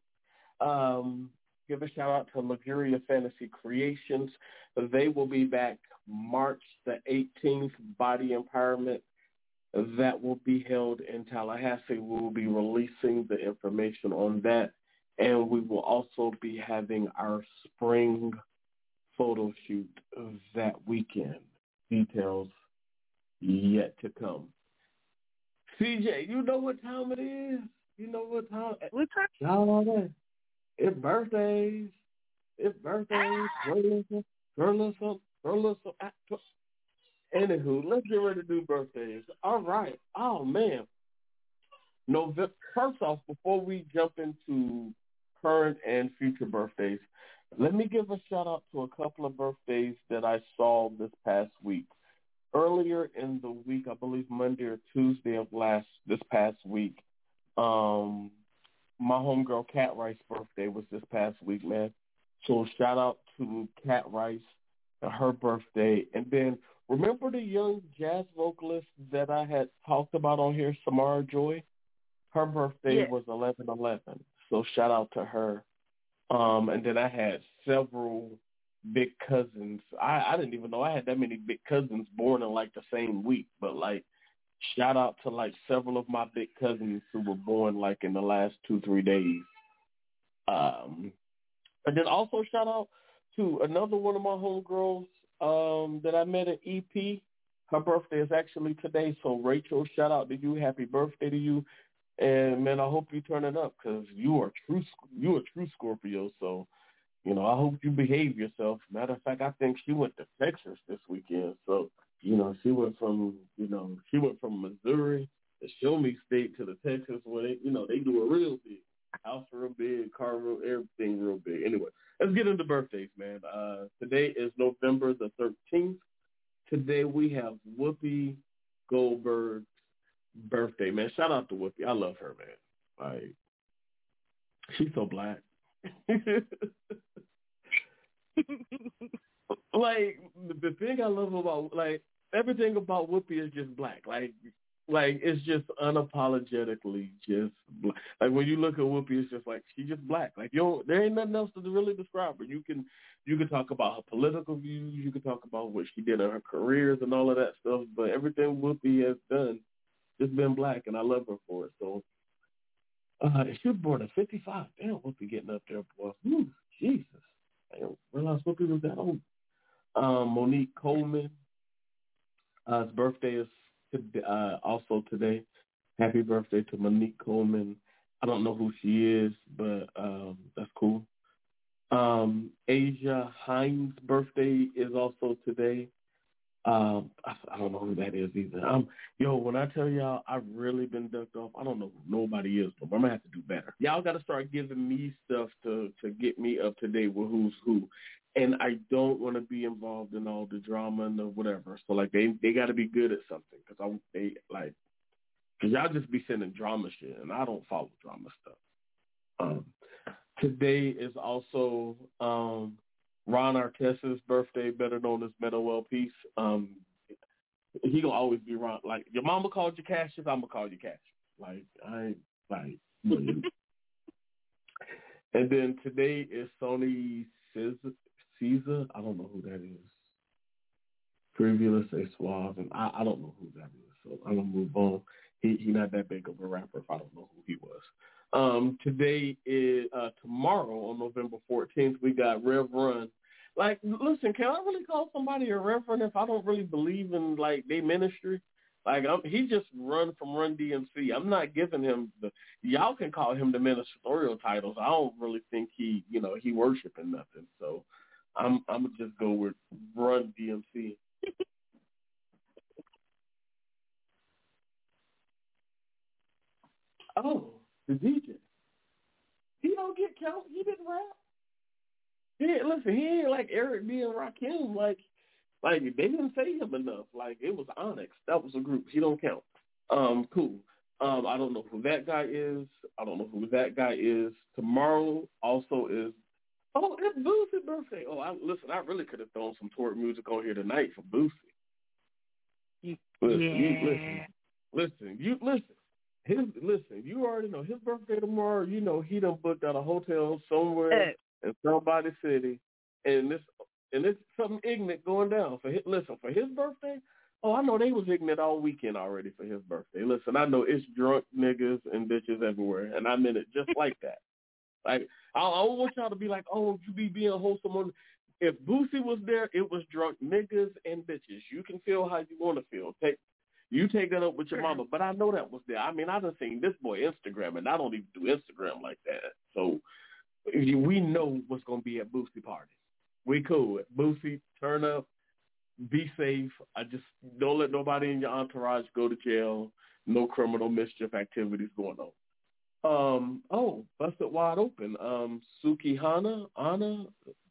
give a shout out to Luxuria Fantasy Creations. They will be back March the 18th, Body Empowerment. That will be held in Tallahassee. We will be releasing the information on that. And we will also be having our spring photo shoot that weekend. Details yet to come. CJ, you know what time it is? You know what time? What time? Y'all, it's birthdays. It's birthdays. Girl, Anywho, let's get ready to do birthdays. All right. Oh, man. First off, before we jump into current and future birthdays, Let me give a shout out to a couple of birthdays that I saw this past week. Earlier in the week, I believe Monday or Tuesday of this past week, my homegirl Cat Rice's birthday was this past week, man. So shout out to Cat Rice and her birthday. And then remember the young jazz vocalist that I had talked about on here, Samara Joy? Her birthday was 11/11. So shout out to her. And then I had several big cousins. I didn't even know I had that many big cousins born in like the same week. But like, shout out to like several of my big cousins who were born like in the last 2-3 days. And then also shout out to another one of my homegirls that I met at EP. Her birthday is actually today. So Rachel, shout out to you. Happy birthday to you. And man, I hope you turn it up because you are true Scorpio. So, you know, I hope you behave yourself. Matter of fact, I think she went to Texas this weekend. So, you know, she went from Missouri, the Show Me State, to the Texas where they, you know, they do it real big. House real big, car real, everything real big. Anyway, let's get into birthdays, man. Today is November the 13th. Today we have Whoopi Goldberg's birthday, man. Shout out to Whoopi. I love her, man. Like, she's so black. Like, the thing I love about, like, everything about Whoopi is just black. Like it's just unapologetically just black. Like, when you look at Whoopi, it's just like, she's just black. Like, there ain't nothing else to really describe her. You can talk about her political views. You can talk about what she did in her careers and all of that stuff. But everything Whoopi has done, it's been black, and I love her for it. So, she was born at 55. Damn, Whoopi getting up there, boy. Whew, Jesus. I didn't realize Whoopi was that old. Monique Coleman, his birthday is also today. Happy birthday to Monique Coleman. I don't know who she is, but that's cool. Asia Hines' birthday is also today. I don't know who that is either. When I tell y'all I've really been ducked off, I don't know who nobody is, but I'm gonna have to do better. Y'all got to start giving me stuff to get me up to date with who's who, and I don't want to be involved in all the drama and the whatever. So like they got to be good at something because y'all just be sending drama shit, and I don't follow drama stuff. Today is also Ron Artest's birthday, better known as Meadow World Peace. He gonna always be Ron. Like, your mama called you Cassius, I'm gonna call you Cassius. Like, I ain't like. And then today is Sony Caesar. I don't know who that is. Previous say Suave, and I don't know who that is. So I'm gonna move on. He not that big of a rapper if I don't know who he was. Today is tomorrow on November 14th. We got Rev Run. Like, listen, can I really call somebody a reverend if I don't really believe in like their ministry? Like, he just run from Run DMC. I'm not giving him y'all can call him the ministerial titles. I don't really think he worshiping nothing. So I'm gonna just go with Run DMC. Oh, the DJ. He don't get count. He didn't rap. Listen, he ain't like Eric B and Rakim. Like they didn't say him enough. Like, it was Onyx. That was a group. He don't count. Cool. I don't know who that guy is. Tomorrow also is. Oh, it's Boosie's birthday. Oh, I really could have thrown some twerk music on here tonight for Boosie. Listen. You already know his birthday tomorrow. You know he done booked out a hotel somewhere in somebody's city, and it's something ignorant going down for his birthday. Oh, I know they was ignorant all weekend already for his birthday. Listen, I know it's drunk niggas and bitches everywhere, and I meant it just like that. Like, I don't want y'all to be like, oh, you be being wholesome on. If Boosie was there, it was drunk niggas and bitches. You can feel how you want to feel. Take that up with your mama. But I know that was there. I mean, I done seen this boy Instagram, and I don't even do Instagram like that. So we know what's going to be at Boosie party. We cool. Boosie, turn up, be safe. I just don't let nobody in your entourage go to jail. No criminal mischief activities going on. Busted wide open. Suki Anna,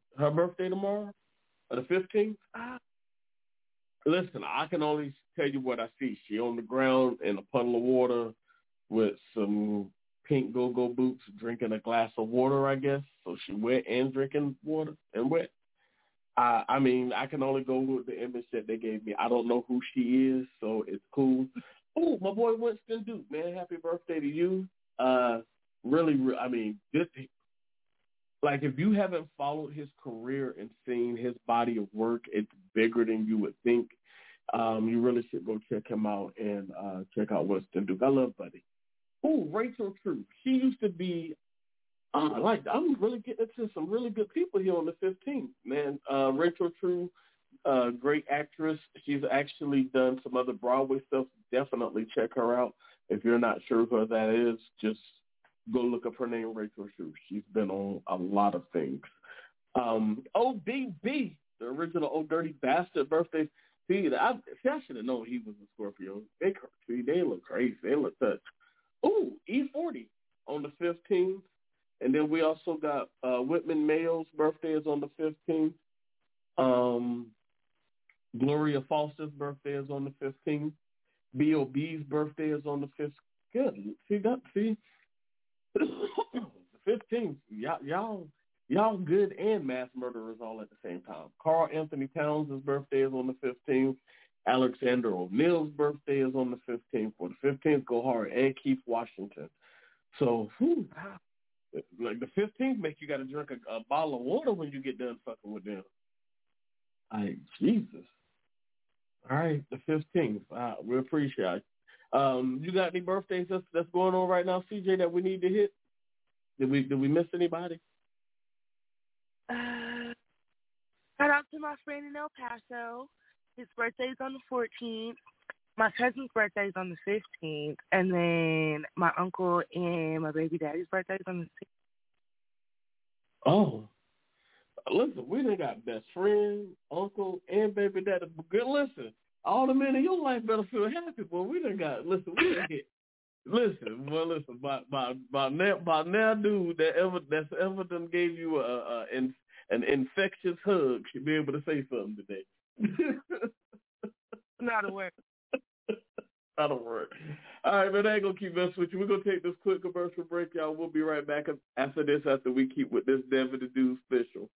Her birthday tomorrow, the 15th. Listen, I can only tell you what I see. She on the ground in a puddle of water with some pink go-go boots, drinking a glass of water, I guess. So she wet and drinking water and wet. I mean, I can only go with the image that they gave me. I don't know who she is, so it's cool. Oh, my boy Winston Duke, man, happy birthday to you. I mean, like if you haven't followed his career and seen his body of work, it's bigger than you would think. You really should go check him out and check out Winston Duke. I love Buddy. Oh, Rachel True. She used to be I'm really getting into some really good people here on the 15th, man. Rachel True, great actress. She's actually done some other Broadway stuff. Definitely check her out. If you're not sure who that is, just go look up her name, Rachel True. She's been on a lot of things. ODB, the original Old Dirty Bastard birthday. See, I should have known he was a Scorpio. They look crazy. They look touch. Ooh, E40 on the 15th. And then we also got Whitman Mayo's birthday is on the 15th. Gloria Foster's birthday is on the 15th. B.O.B.'s birthday is on the 15th. Good. See? The 15th. Y'all good and mass murderers all at the same time. Carl Anthony Towns' birthday is on the 15th. Alexander O'Neill's birthday is on the 15th. For the 15th, go hard. And Keith Washington. So, like the 15th make you got to drink a bottle of water when you get done fucking with them. Jesus. All right, the 15th. We appreciate it. You got any birthdays that's going on right now, CJ, that we need to hit? Did we miss anybody? Shout out to my friend in El Paso. His birthday's on the 14th. My cousin's birthday's on the 15th. And then my uncle and my baby daddy's birthday's on the 16th. Oh. Listen, we done got best friend, uncle, and baby daddy. Good, listen, all the men in your life better feel happy, boy. We done hit. Listen, by now, dude, that's ever done gave you an infectious hug should be able to say something today. Not a word. Not a word. All right, man, I ain't going to keep messing with you. We're going to take this quick commercial break, y'all. We'll be right back after this, after we keep with this Devin the Dude special.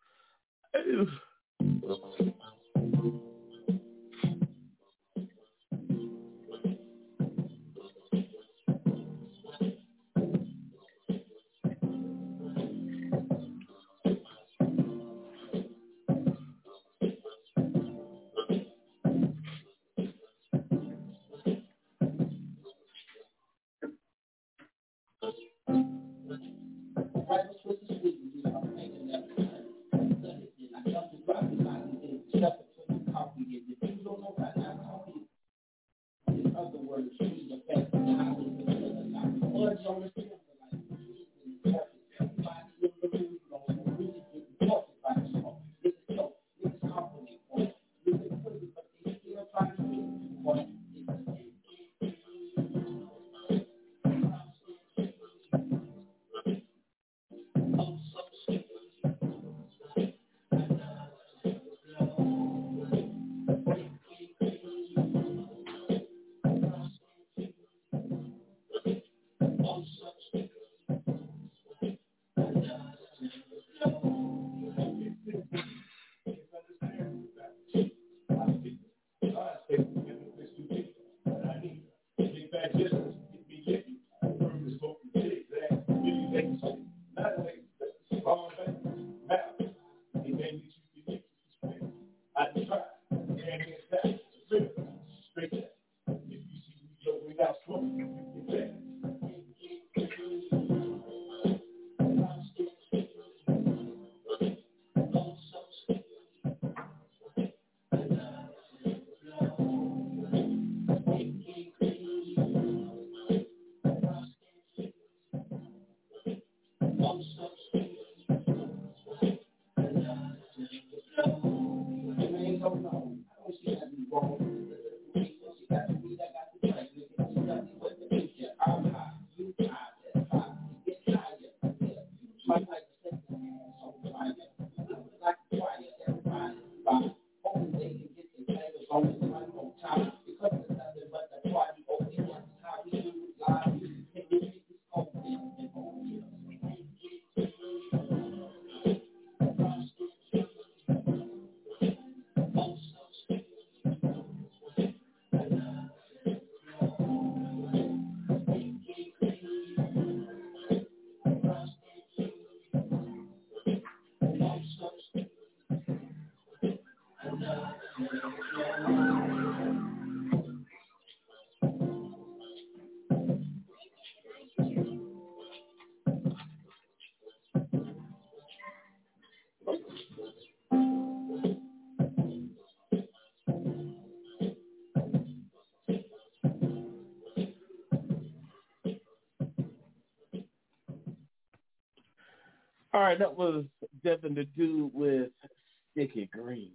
All right, that was Devin the Dude with Sticky Green.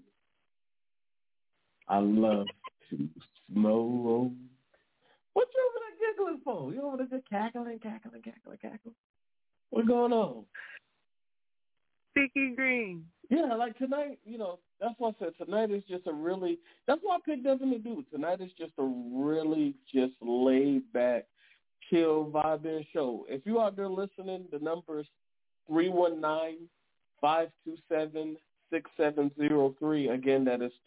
I love to smoke. What you over there giggling for? You over there just cackling? What's going on? Sticky Green. Yeah, like tonight, that's what I said. Tonight is just that's why I picked Devin the Dude. Tonight is just a really just laid back, chill, vibing show. If you out there listening, the number is 319-527-6703. Again, that is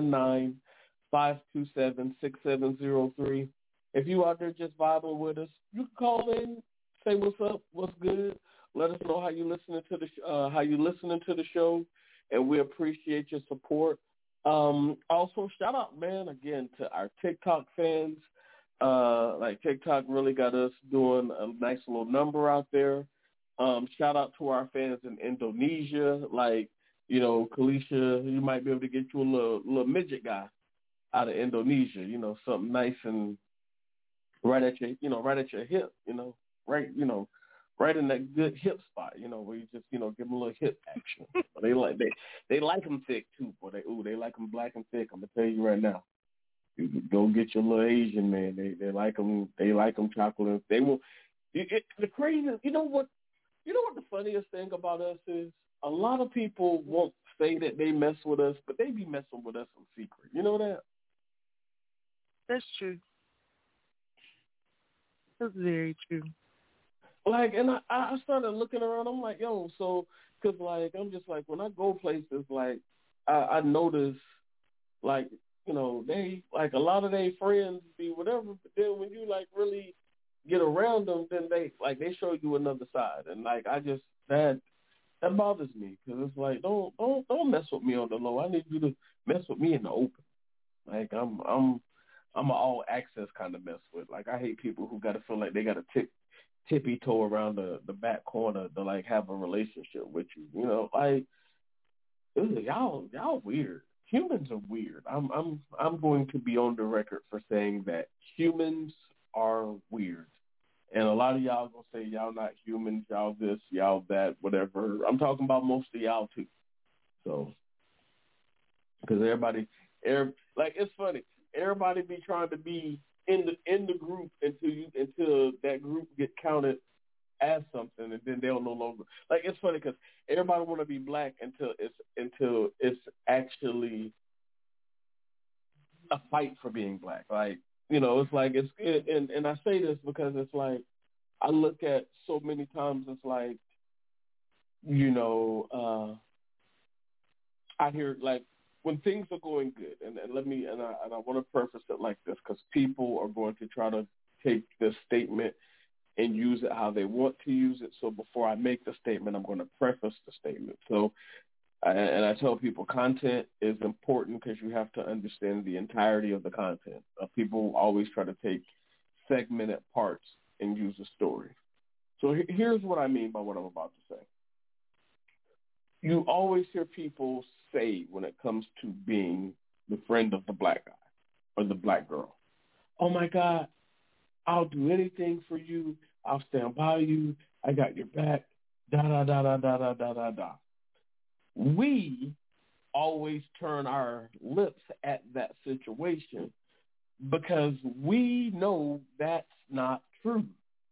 319-527-6703. If you out there just vibing with us, you can call in, say what's up, what's good. Let us know how you listening to the show, and we appreciate your support. Also, shout out, man, again to our TikTok fans. TikTok really got us doing a nice little number out there. Shout out to our fans in Indonesia, Kalisha, you might be able to get you a little midget guy out of Indonesia, something nice and right at your hip, right in that good hip spot, where you just, give them a little hip action. They like them thick too, boy. They like them black and thick. I'm gonna tell you right now. You go get your little Asian man. They like them. They like them chocolate. They will. The crazy. You know what the funniest thing about us is? A lot of people won't say that they mess with us, but they be messing with us in secret. You know that? That's true. That's very true. And I started looking around. I'm like, yo, so, because, I'm just like, when I go places, I notice, they, a lot of their friends be whatever, but then when you, really get around them, then they show you another side. And, that bothers me, because it's don't mess with me on the low. I need you to mess with me in the open. I'm an all access kind of mess with. I hate people who got to feel like they got to tippy toe around the back corner to have a relationship with you. Y'all weird. Humans are weird. I'm going to be on the record for saying that humans are weird. And a lot of y'all gonna say y'all not humans, y'all this, y'all that, whatever. I'm talking about most of y'all too. So, because it's funny. Everybody be trying to be in the group until that group get counted as something, and then they'll no longer. It's funny because everybody want to be black until it's actually a fight for being black. And I say this because it's I look at so many times it's I hear when things are going good, and I want to preface it like this because people are going to try to take this statement and use it how they want to use it. So before I make the statement, I'm going to preface the statement. So, and I tell people content is important because you have to understand the entirety of the content. People always try to take segmented parts and use a story. So here's what I mean by what I'm about to say. You always hear people say when it comes to being the friend of the black guy or the black girl, oh, my God, I'll do anything for you. I'll stand by you. I got your back, da-da-da-da-da-da-da-da. We always turn our lips at that situation because we know that's not true.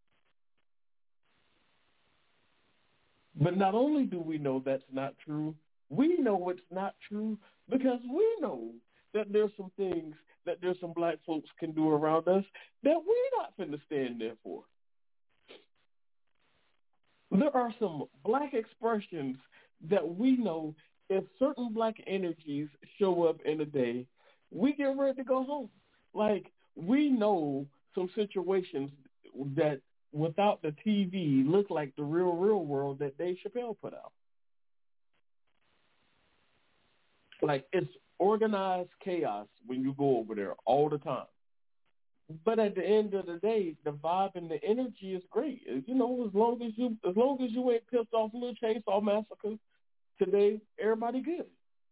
But not only do we know that's not true, we know it's not true because we know that there's some things that there's some black folks can do around us that we're not finna stand there for. There are some black expressions that we know if certain black energies show up in a day, we get ready to go home. We know some situations that without the TV look like the real world that Dave Chappelle put out. Like, it's organized chaos when you go over there all the time. But at the end of the day, the vibe and the energy is great. You know, as long as you ain't pissed off Little Chainsaw Massacre today, everybody good.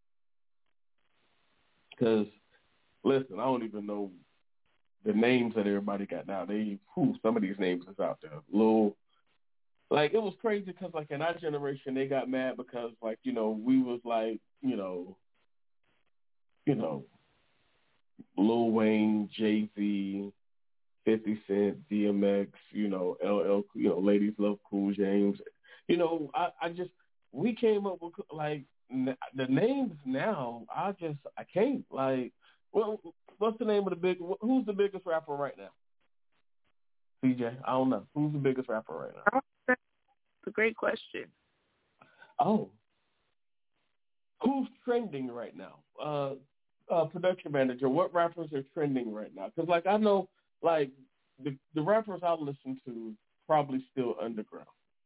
Because, listen, I don't even know the names that everybody got now. Some of these names is out there. Like, it was crazy because, like, in our generation, they got mad because, like, you know, we was like, you know, Lil Wayne, Jay-Z, 50 Cent, DMX, you know, LL, you know, Ladies Love Cool James. You know, we came up with, like, the names now, I can't, like, well, what's the name of who's the biggest rapper right now? CJ, I don't know. Who's the biggest rapper right now? That's a great question. Oh. Who's trending right now? Production manager, what rappers are trending right now? Because, like, I know, like, the rappers I listen to probably still underground.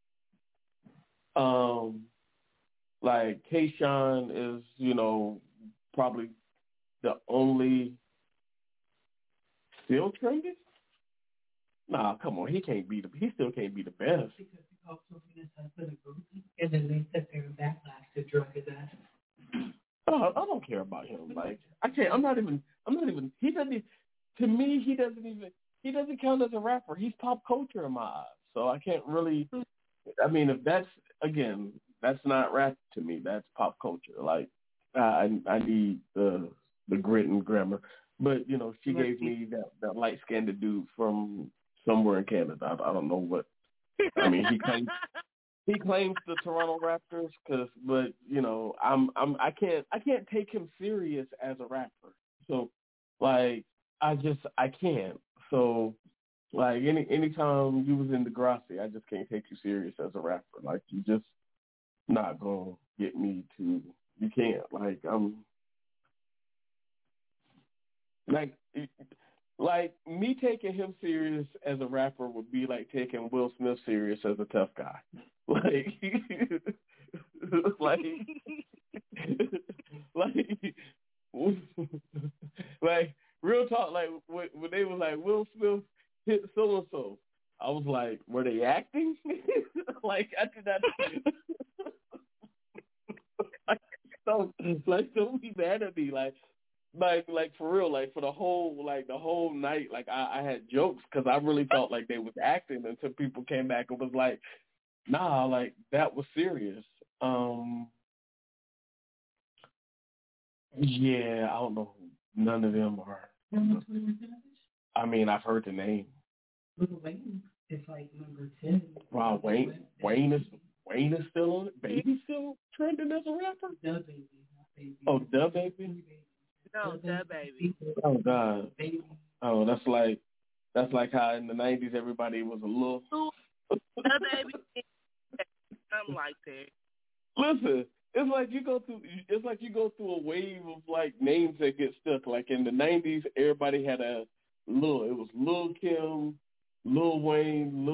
Like, K-Shine is, you know, probably the only still trending? Nah, come on, he still can't be the best. Because he called Sophie husband a groupie, and then they sat there and backlash to drug his ass. I don't care about him. Like, I can't. I'm not even. He doesn't. To me, he doesn't count as a rapper. He's pop culture in my eyes. So I can't really. I mean, if that's not rap to me. That's pop culture. Like, I need the grit and grammar. But you know, she gave me that light skinned dude from somewhere in Canada. I don't know what. I mean, he claims the Toronto Raptors, but you know, I can't take him serious as a rapper. So, like, I can't. So, like, anytime you was in Degrassi, I just can't take you serious as a rapper. Like, you just not gonna get me to. You can't. Like, I'm like me taking him serious as a rapper would be like taking Will Smith serious as a tough guy. Like, like real talk. Like when they was like Will Smith hit so and so, I was like, were they acting? Like I did not. Don't be mad at me. Like for real, like for the whole night, like I had jokes because I really felt like they was acting until people came back and was like, nah, like that was serious. Yeah, I don't know. None of them are. I mean, I've heard the name. Lil Wayne is like number 10. Wow, Wayne is still on it. Baby's still trending as a rapper. The Baby, not Baby. Oh, the Baby. No, the Baby. Oh God. Baby. Oh, that's like how in the 90s everybody was a little. The Baby. I'm like that. Listen, it's like you go through a wave of like names that get stuck. Like in the 90s, everybody had it was Lil Kim, Lil Wayne,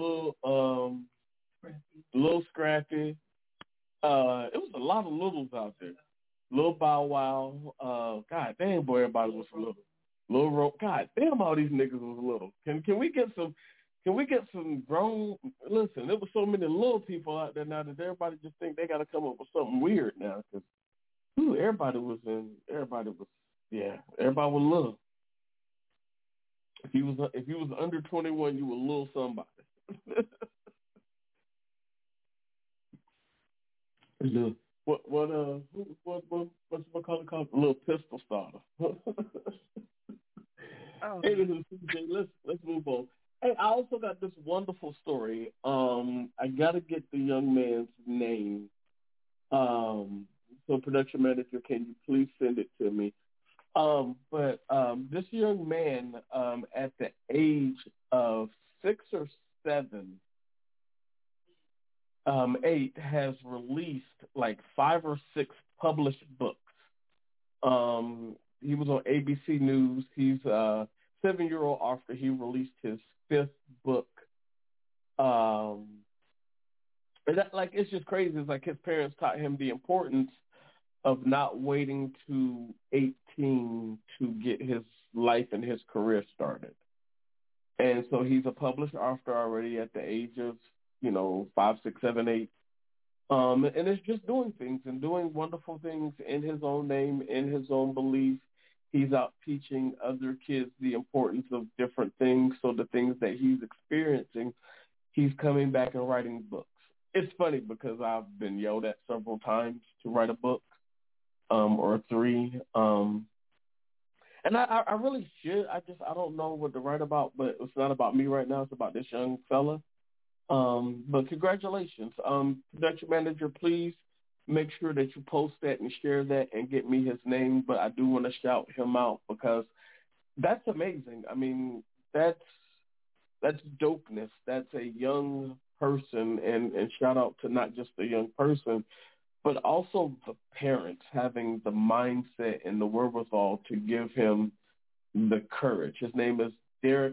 Lil Scrappy. It was a lot of littles out there. Lil Bow Wow. God damn, boy, everybody was little. Lil Rope. God damn, all these niggas was little. Can we get some grown? Listen, there was so many little people out there now that everybody just think they got to come up with something weird now. Cause everybody was everybody was little. If you was under 21, you were little somebody. What's called? A little pistol starter. Oh. Hey, CJ, let's move on. Hey, I also got this wonderful story. I gotta get the young man's name. So production manager, can you please send it to me? But this young man, at the age of 6 or 7, 8, has released like 5 or 6 published books. He was on ABC News. He's a 7-year-old author. He released his 5th book. And that, like, it's just crazy. It's like his parents taught him the importance of not waiting to 18 to get his life and his career started. And so he's a published author already at the age of, 5, 6, 7, 8. And it's just doing things and doing wonderful things in his own name, in his own belief. He's out teaching other kids the importance of different things. So the things that he's experiencing, he's coming back and writing books. It's funny because I've been yelled at several times to write a book or 3. And I really should. I don't know what to write about, but it's not about me right now. It's about this young fella. But congratulations. Production manager, please make sure that you post that and share that and get me his name. But I do want to shout him out because that's amazing. I mean, that's dopeness. That's a young person, and shout out to not just the young person, but also the parents having the mindset and the wherewithal to give him the courage. His name is Derek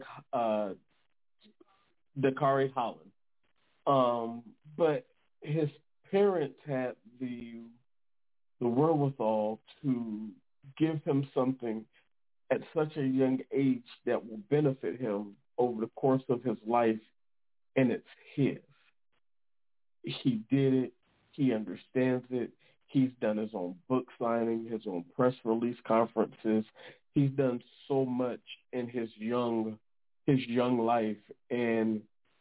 Dakari Holland. But his parents had the wherewithal to give him something at such a young age that will benefit him over the course of his life, and it's his. He did it. He understands it. He's done his own book signing, his own press release conferences. He's done so much in his young life, and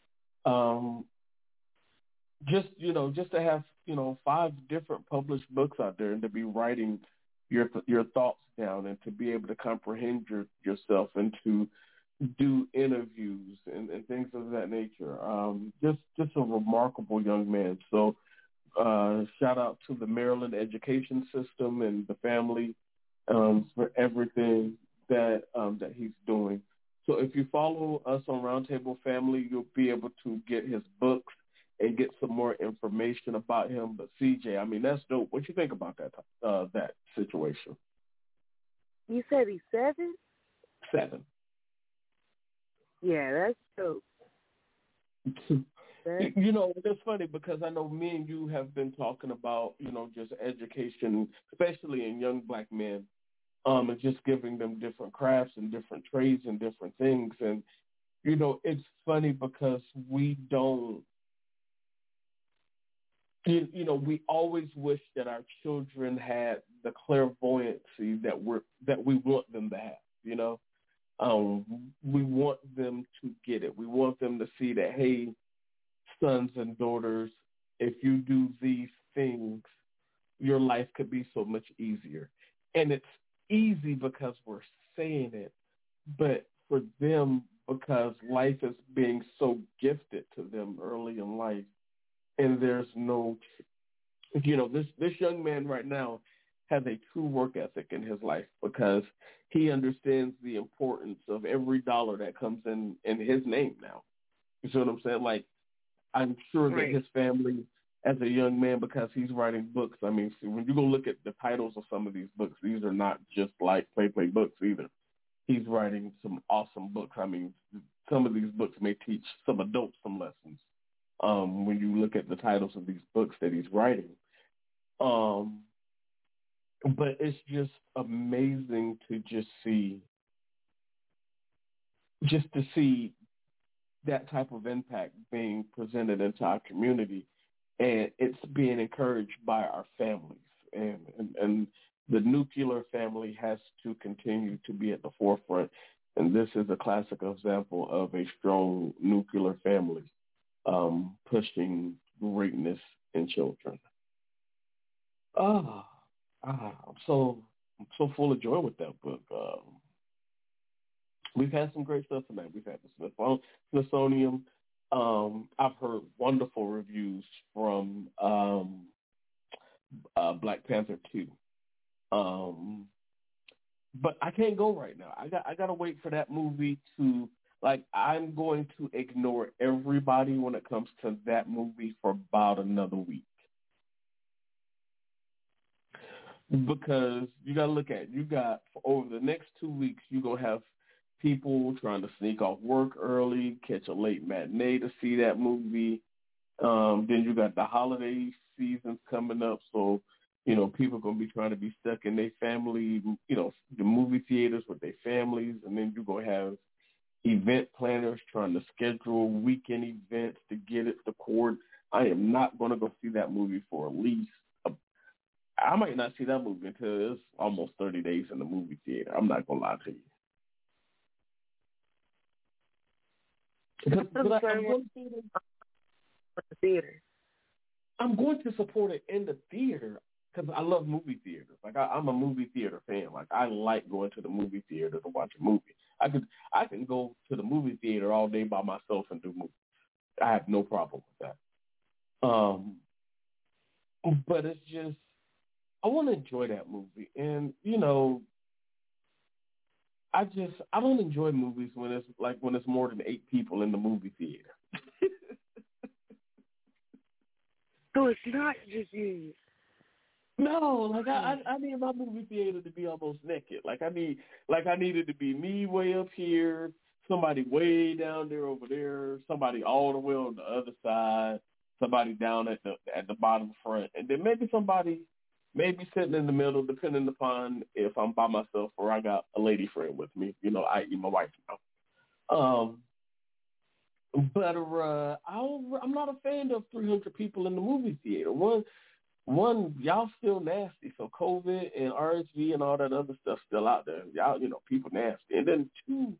just to have 5 different published books out there and to be writing your thoughts down and to be able to comprehend yourself and to do interviews and things of that nature. Just a remarkable young man. So shout out to the Maryland education system and the family for everything that he's doing. So if you follow us on Roundtable Family, you'll be able to get his books and get some more information about him. But CJ, I mean, that's dope. What you think about that situation? You said he's 7? 7. Yeah, that's dope. It's funny because I know me and you have been talking about, just education, especially in young black men, and just giving them different crafts and different trades and different things. And, it's funny because we don't, we always wish that our children had the clairvoyancy that we want them to have, we want them to get it. We want them to see that, hey, sons and daughters, if you do these things, your life could be so much easier. And it's easy because we're saying it, but for them, because life is being so gifted to them early in life, and there's no, this young man right now has a true work ethic in his life because he understands the importance of every dollar that comes in his name now. You see what I'm saying? Like, I'm sure that his family, as a young man, because he's writing books, I mean, when you go look at the titles of some of these books, these are not just like play books either. He's writing some awesome books. I mean, some of these books may teach some adults some lessons when you look at the titles of these books that he's writing. But it's just amazing to just see that type of impact being presented into our community, and it's being encouraged by our families. And the nuclear family has to continue to be at the forefront, and this is a classic example of a strong nuclear family pushing greatness in children. I'm so full of joy with that book. We've had some great stuff tonight. We've had the Smithsonian. I've heard wonderful reviews from Black Panther 2. But I can't go right now. I got to wait for that movie to, I'm going to ignore everybody when it comes to that movie for about another week. Because you got to look at it. Over the next 2 weeks, you're going to have people trying to sneak off work early, catch a late matinee to see that movie. Then you got the holiday seasons coming up, so You know, people going to be trying to be stuck in their family, you know, the movie theaters with their families, and then you're going to have event planners trying to schedule weekend events to get it to court. I am not going to go see that movie for at least, I might not see that movie until it's almost 30 days in the movie theater. I'm not going to lie to you. I'm going to support it in the theater because I love movie theaters. Like I'm a movie theater fan. Like I like going to the movie theater to watch a movie. I can go to the movie theater all day by myself and do movies. I have no problem with that. But it's just I want to enjoy that movie, and you know, I don't enjoy movies when it's more than 8 people in the movie theater. So it's not just you. No, like I need my movie theater to be almost naked. Like I needed to be me way up here, somebody way down there over there, somebody all the way on the other side, somebody down at the bottom front, and then maybe somebody maybe sitting in the middle, depending upon if I'm by myself or I got a lady friend with me. You know, i.e. my wife now. But I'm not a fan of 300 people in the movie theater. One, y'all still nasty, so COVID and RSV and all that other stuff still out there. Y'all, you know, people nasty. And then 2,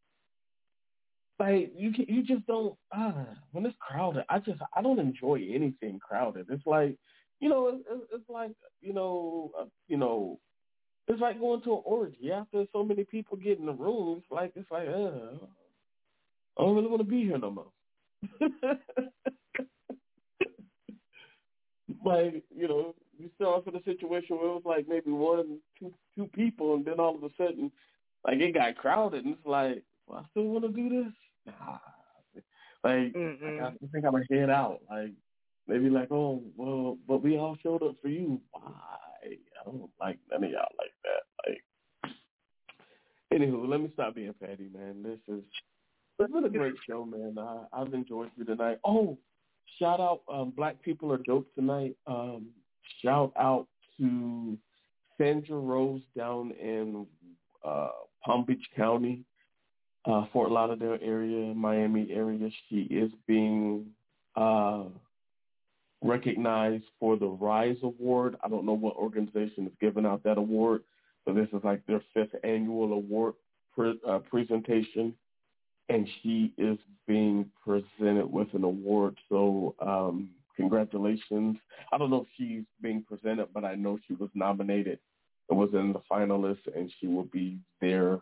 like you just don't. When it's crowded, I don't enjoy anything crowded. It's like, you know, it's like it's like going to an orgy. After so many people get in the room, it's like I don't really want to be here no more. Like, you know, you start off in a situation where it was like maybe 1, 2 people, and then all of a sudden, like, it got crowded, and it's like, well, I still want to do this? Nah. Like, I think I'm going to head out. Like, maybe like, oh, well, but we all showed up for you. Why? I don't like none of y'all like that. Like, anywho, let me stop being petty, man. It's been a great show, man. I've enjoyed you tonight. Oh, shout out, Black People Are Dope tonight. Shout out to Sandra Rose down in Palm Beach County, Fort Lauderdale area, Miami area. She is being recognized for the RISE Award. I don't know what organization is giving out that award, but this is like their 5th annual award presentation. And she is being presented with an award. So congratulations. I don't know if she's being presented, but I know she was nominated and was in the finalists, and she will be there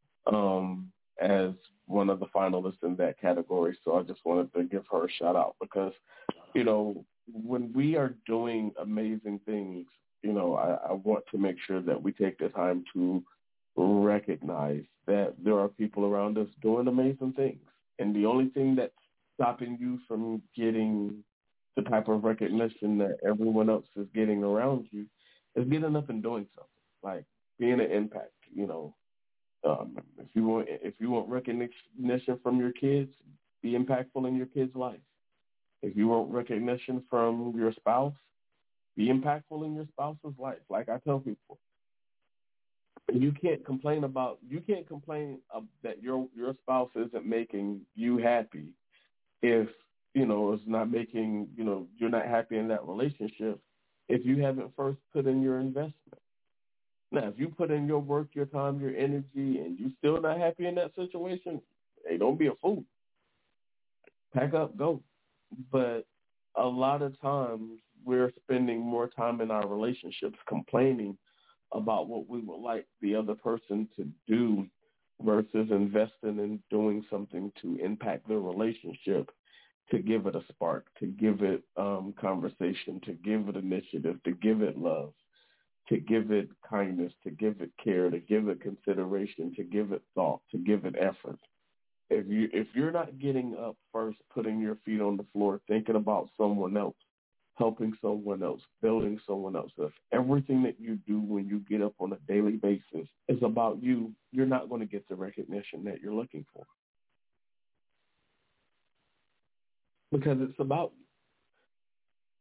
as one of the finalists in that category. So I just wanted to give her a shout out because, you know, when we are doing amazing things, you know, I want to make sure that we take the time to recognize that there are people around us doing amazing things. And the only thing that's stopping you from getting the type of recognition that everyone else is getting around you is getting up and doing something, like being an impact. You know, if you want recognition from your kids, be impactful in your kids' life. If you want recognition from your spouse, be impactful in your spouse's life. Like I tell people, you can't complain that your spouse isn't making you happy if, you know, it's not making, you know, you're not happy in that relationship if you haven't first put in your investment. Now, if you put in your work, your time, your energy, and you're still not happy in that situation, hey, don't be a fool. Pack up, go. But a lot of times we're spending more time in our relationships complaining about what we would like the other person to do versus investing in doing something to impact the relationship, to give it a spark, to give it conversation, to give it initiative, to give it love, to give it kindness, to give it care, to give it consideration, to give it thought, to give it effort. If you're not getting up first, putting your feet on the floor, thinking about someone else, helping someone else, building someone else, if everything that you do when you get up on a daily basis is about you, you're not going to get the recognition that you're looking for. Because it's about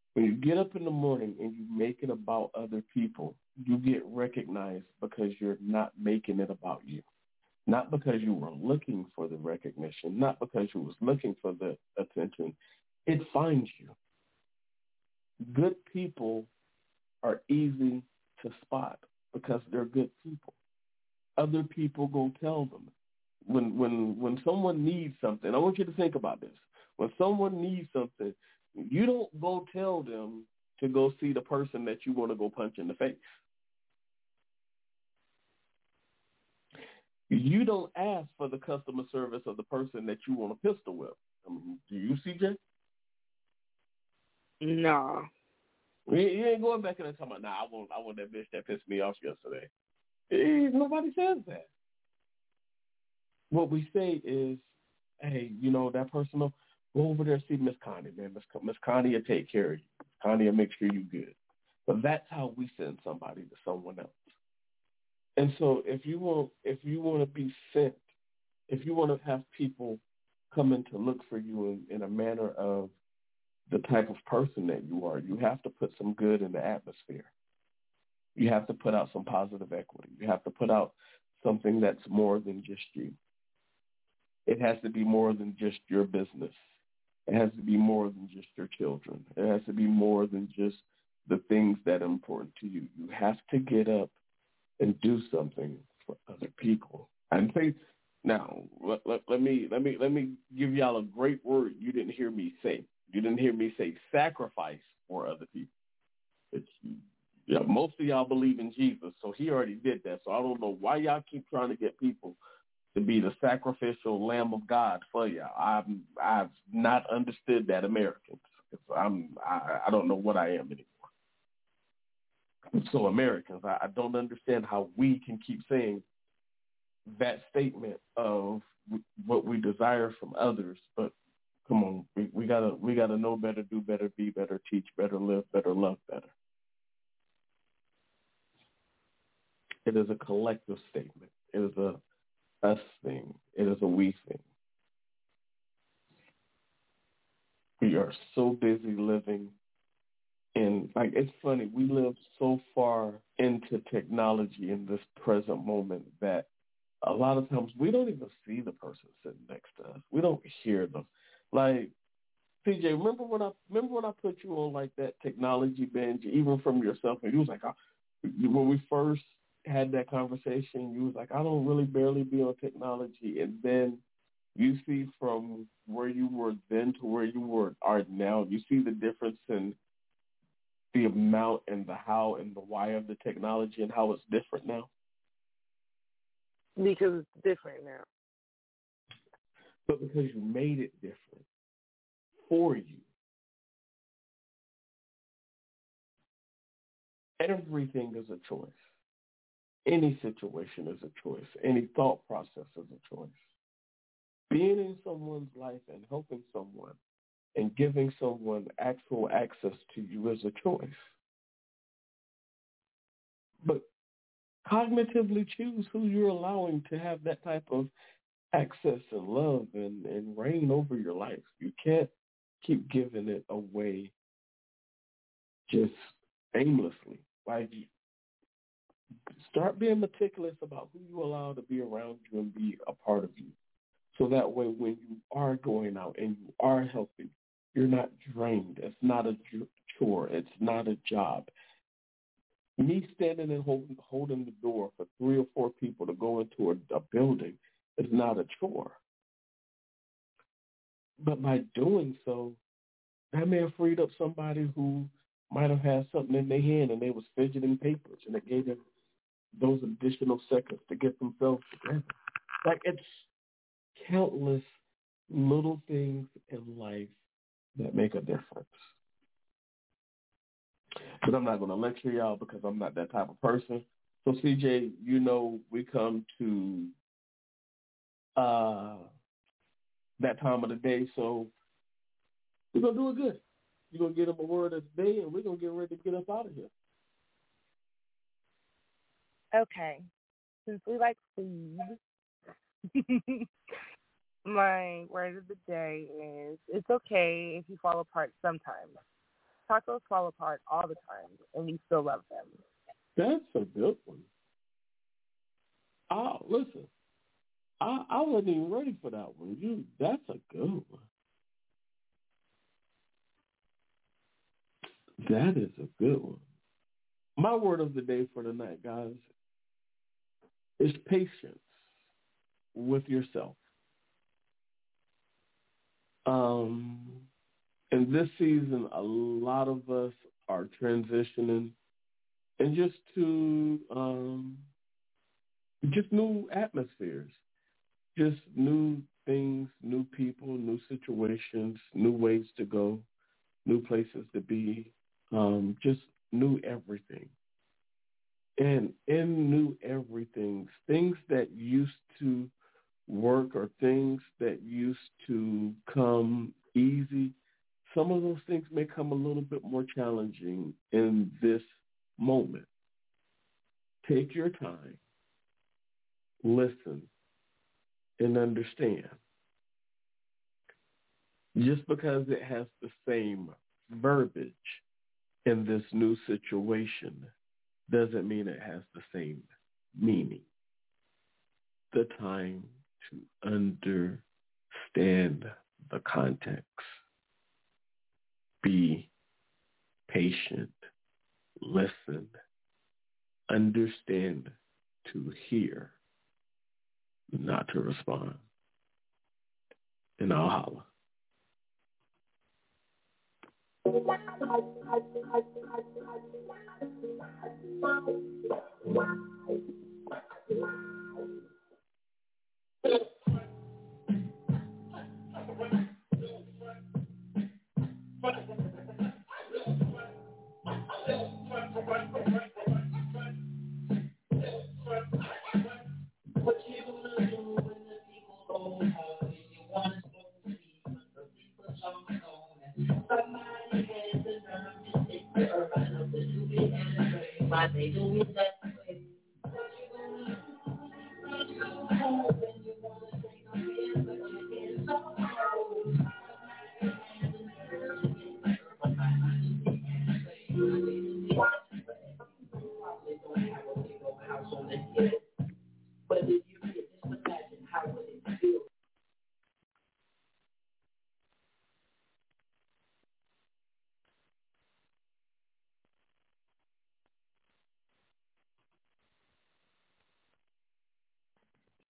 When you get up in the morning and you make it about other people, you get recognized because you're not making it about you. Not because you were looking for the recognition, not because you was looking for the attention. It finds you. Good people are easy to spot because they're good people. Other people go tell them. When someone needs something, I want you to think about this. When someone needs something, you don't go tell them to go see the person that you want to go punch in the face. You don't ask for the customer service of the person that you want a pistol with. Do you, CJ? No. You ain't going back in and talking about, I want that bitch that pissed me off yesterday. Nobody says that. What we say is, hey, that person, go over there and see Miss Connie, man. Miss Connie will take care of you. Miss Connie will make sure you're good. But that's how we send somebody to someone else. And so if you want to be sent, if you want to have people come in to look for you in a manner of the type of person that you are, you have to put some good in the atmosphere. You have to put out some positive equity. You have to put out something that's more than just you. It has to be more than just your business. It has to be more than just your children. It has to be more than just the things that are important to you. You have to get up and do something for other people. And say, now, let me give y'all a great word you didn't hear me say. You didn't hear me say sacrifice for other people. Most of y'all believe in Jesus, so he already did that. So I don't know why y'all keep trying to get people to be the sacrificial Lamb of God for y'all. I've not understood that, Americans. I don't know what I am anymore. So Americans, I don't understand how we can keep saying that statement of what we desire from others. But come on, we gotta know better, do better, be better, teach better, live better, love better. It is a collective statement. It is a us thing. It is a we thing. We are so busy living in, it's funny, we live so far into technology in this present moment that a lot of times we don't even see the person sitting next to us. We don't hear them. Like, CJ, remember when I put you on like that technology binge, even from yourself, and you was like, when we first had that conversation, you was like, I don't really barely be on technology, and then you see from where you were then to where you are now, you see the difference in the amount and the how and the why of the technology and how it's different now. Because it's different now. But because you made it different for you. Everything is a choice. Any situation is a choice. Any thought process is a choice. Being in someone's life and helping someone and giving someone actual access to you is a choice. But cognitively choose who you're allowing to have that type of access and love and reign over your life. You can't keep giving it away just aimlessly. Like, start being meticulous about who you allow to be around you and be a part of you. So that way when you are going out and you are helping, you're not drained. It's not a chore. It's not a job. Me standing and holding the door for 3 or 4 people to go into a building is not a chore. But by doing so, that may have freed up somebody who might have had something in their hand and they was fidgeting papers, and it gave them those additional seconds to get themselves together. Like, it's countless little things in life that make a difference. But I'm not going to lecture y'all because I'm not that type of person. So, CJ, we come to that time of the day, so we're going to do it good. You're going to get them a word of the day, and we're going to get ready to get us out of here. Okay. Since we like food, my word of the day is, it's okay if you fall apart sometimes. Tacos fall apart all the time, and we still love them. That's a good one. Listen, I wasn't even ready for that one. That's a good one. That is a good one. My word of the day for tonight, guys, is patience with yourself. In this season, a lot of us are transitioning and just new atmospheres, just new things, new people, new situations, new ways to go, new places to be, just new everything. And in new everything, things that used to work or things that used to come easy, some of those things may come a little bit more challenging in this moment. Take your time, listen, and understand. Just because it has the same verbiage in this new situation doesn't mean it has the same meaning. The time to understand the context. Be patient. Listen. Understand to hear, not to respond. And I'll holler. What you gonna do when the people go home? You want to smoke weed, but the people jump on. Somebody has the nerve to stick the urban of the stupid and the brave. Why they do it that way? What you gonna do when you go home and you want to take a pill, but your skin's so cold? Somebody has the nerve to stick the urban of the stupid and the brave. Why they do it that way? You probably don't have a big old house on the hill. But if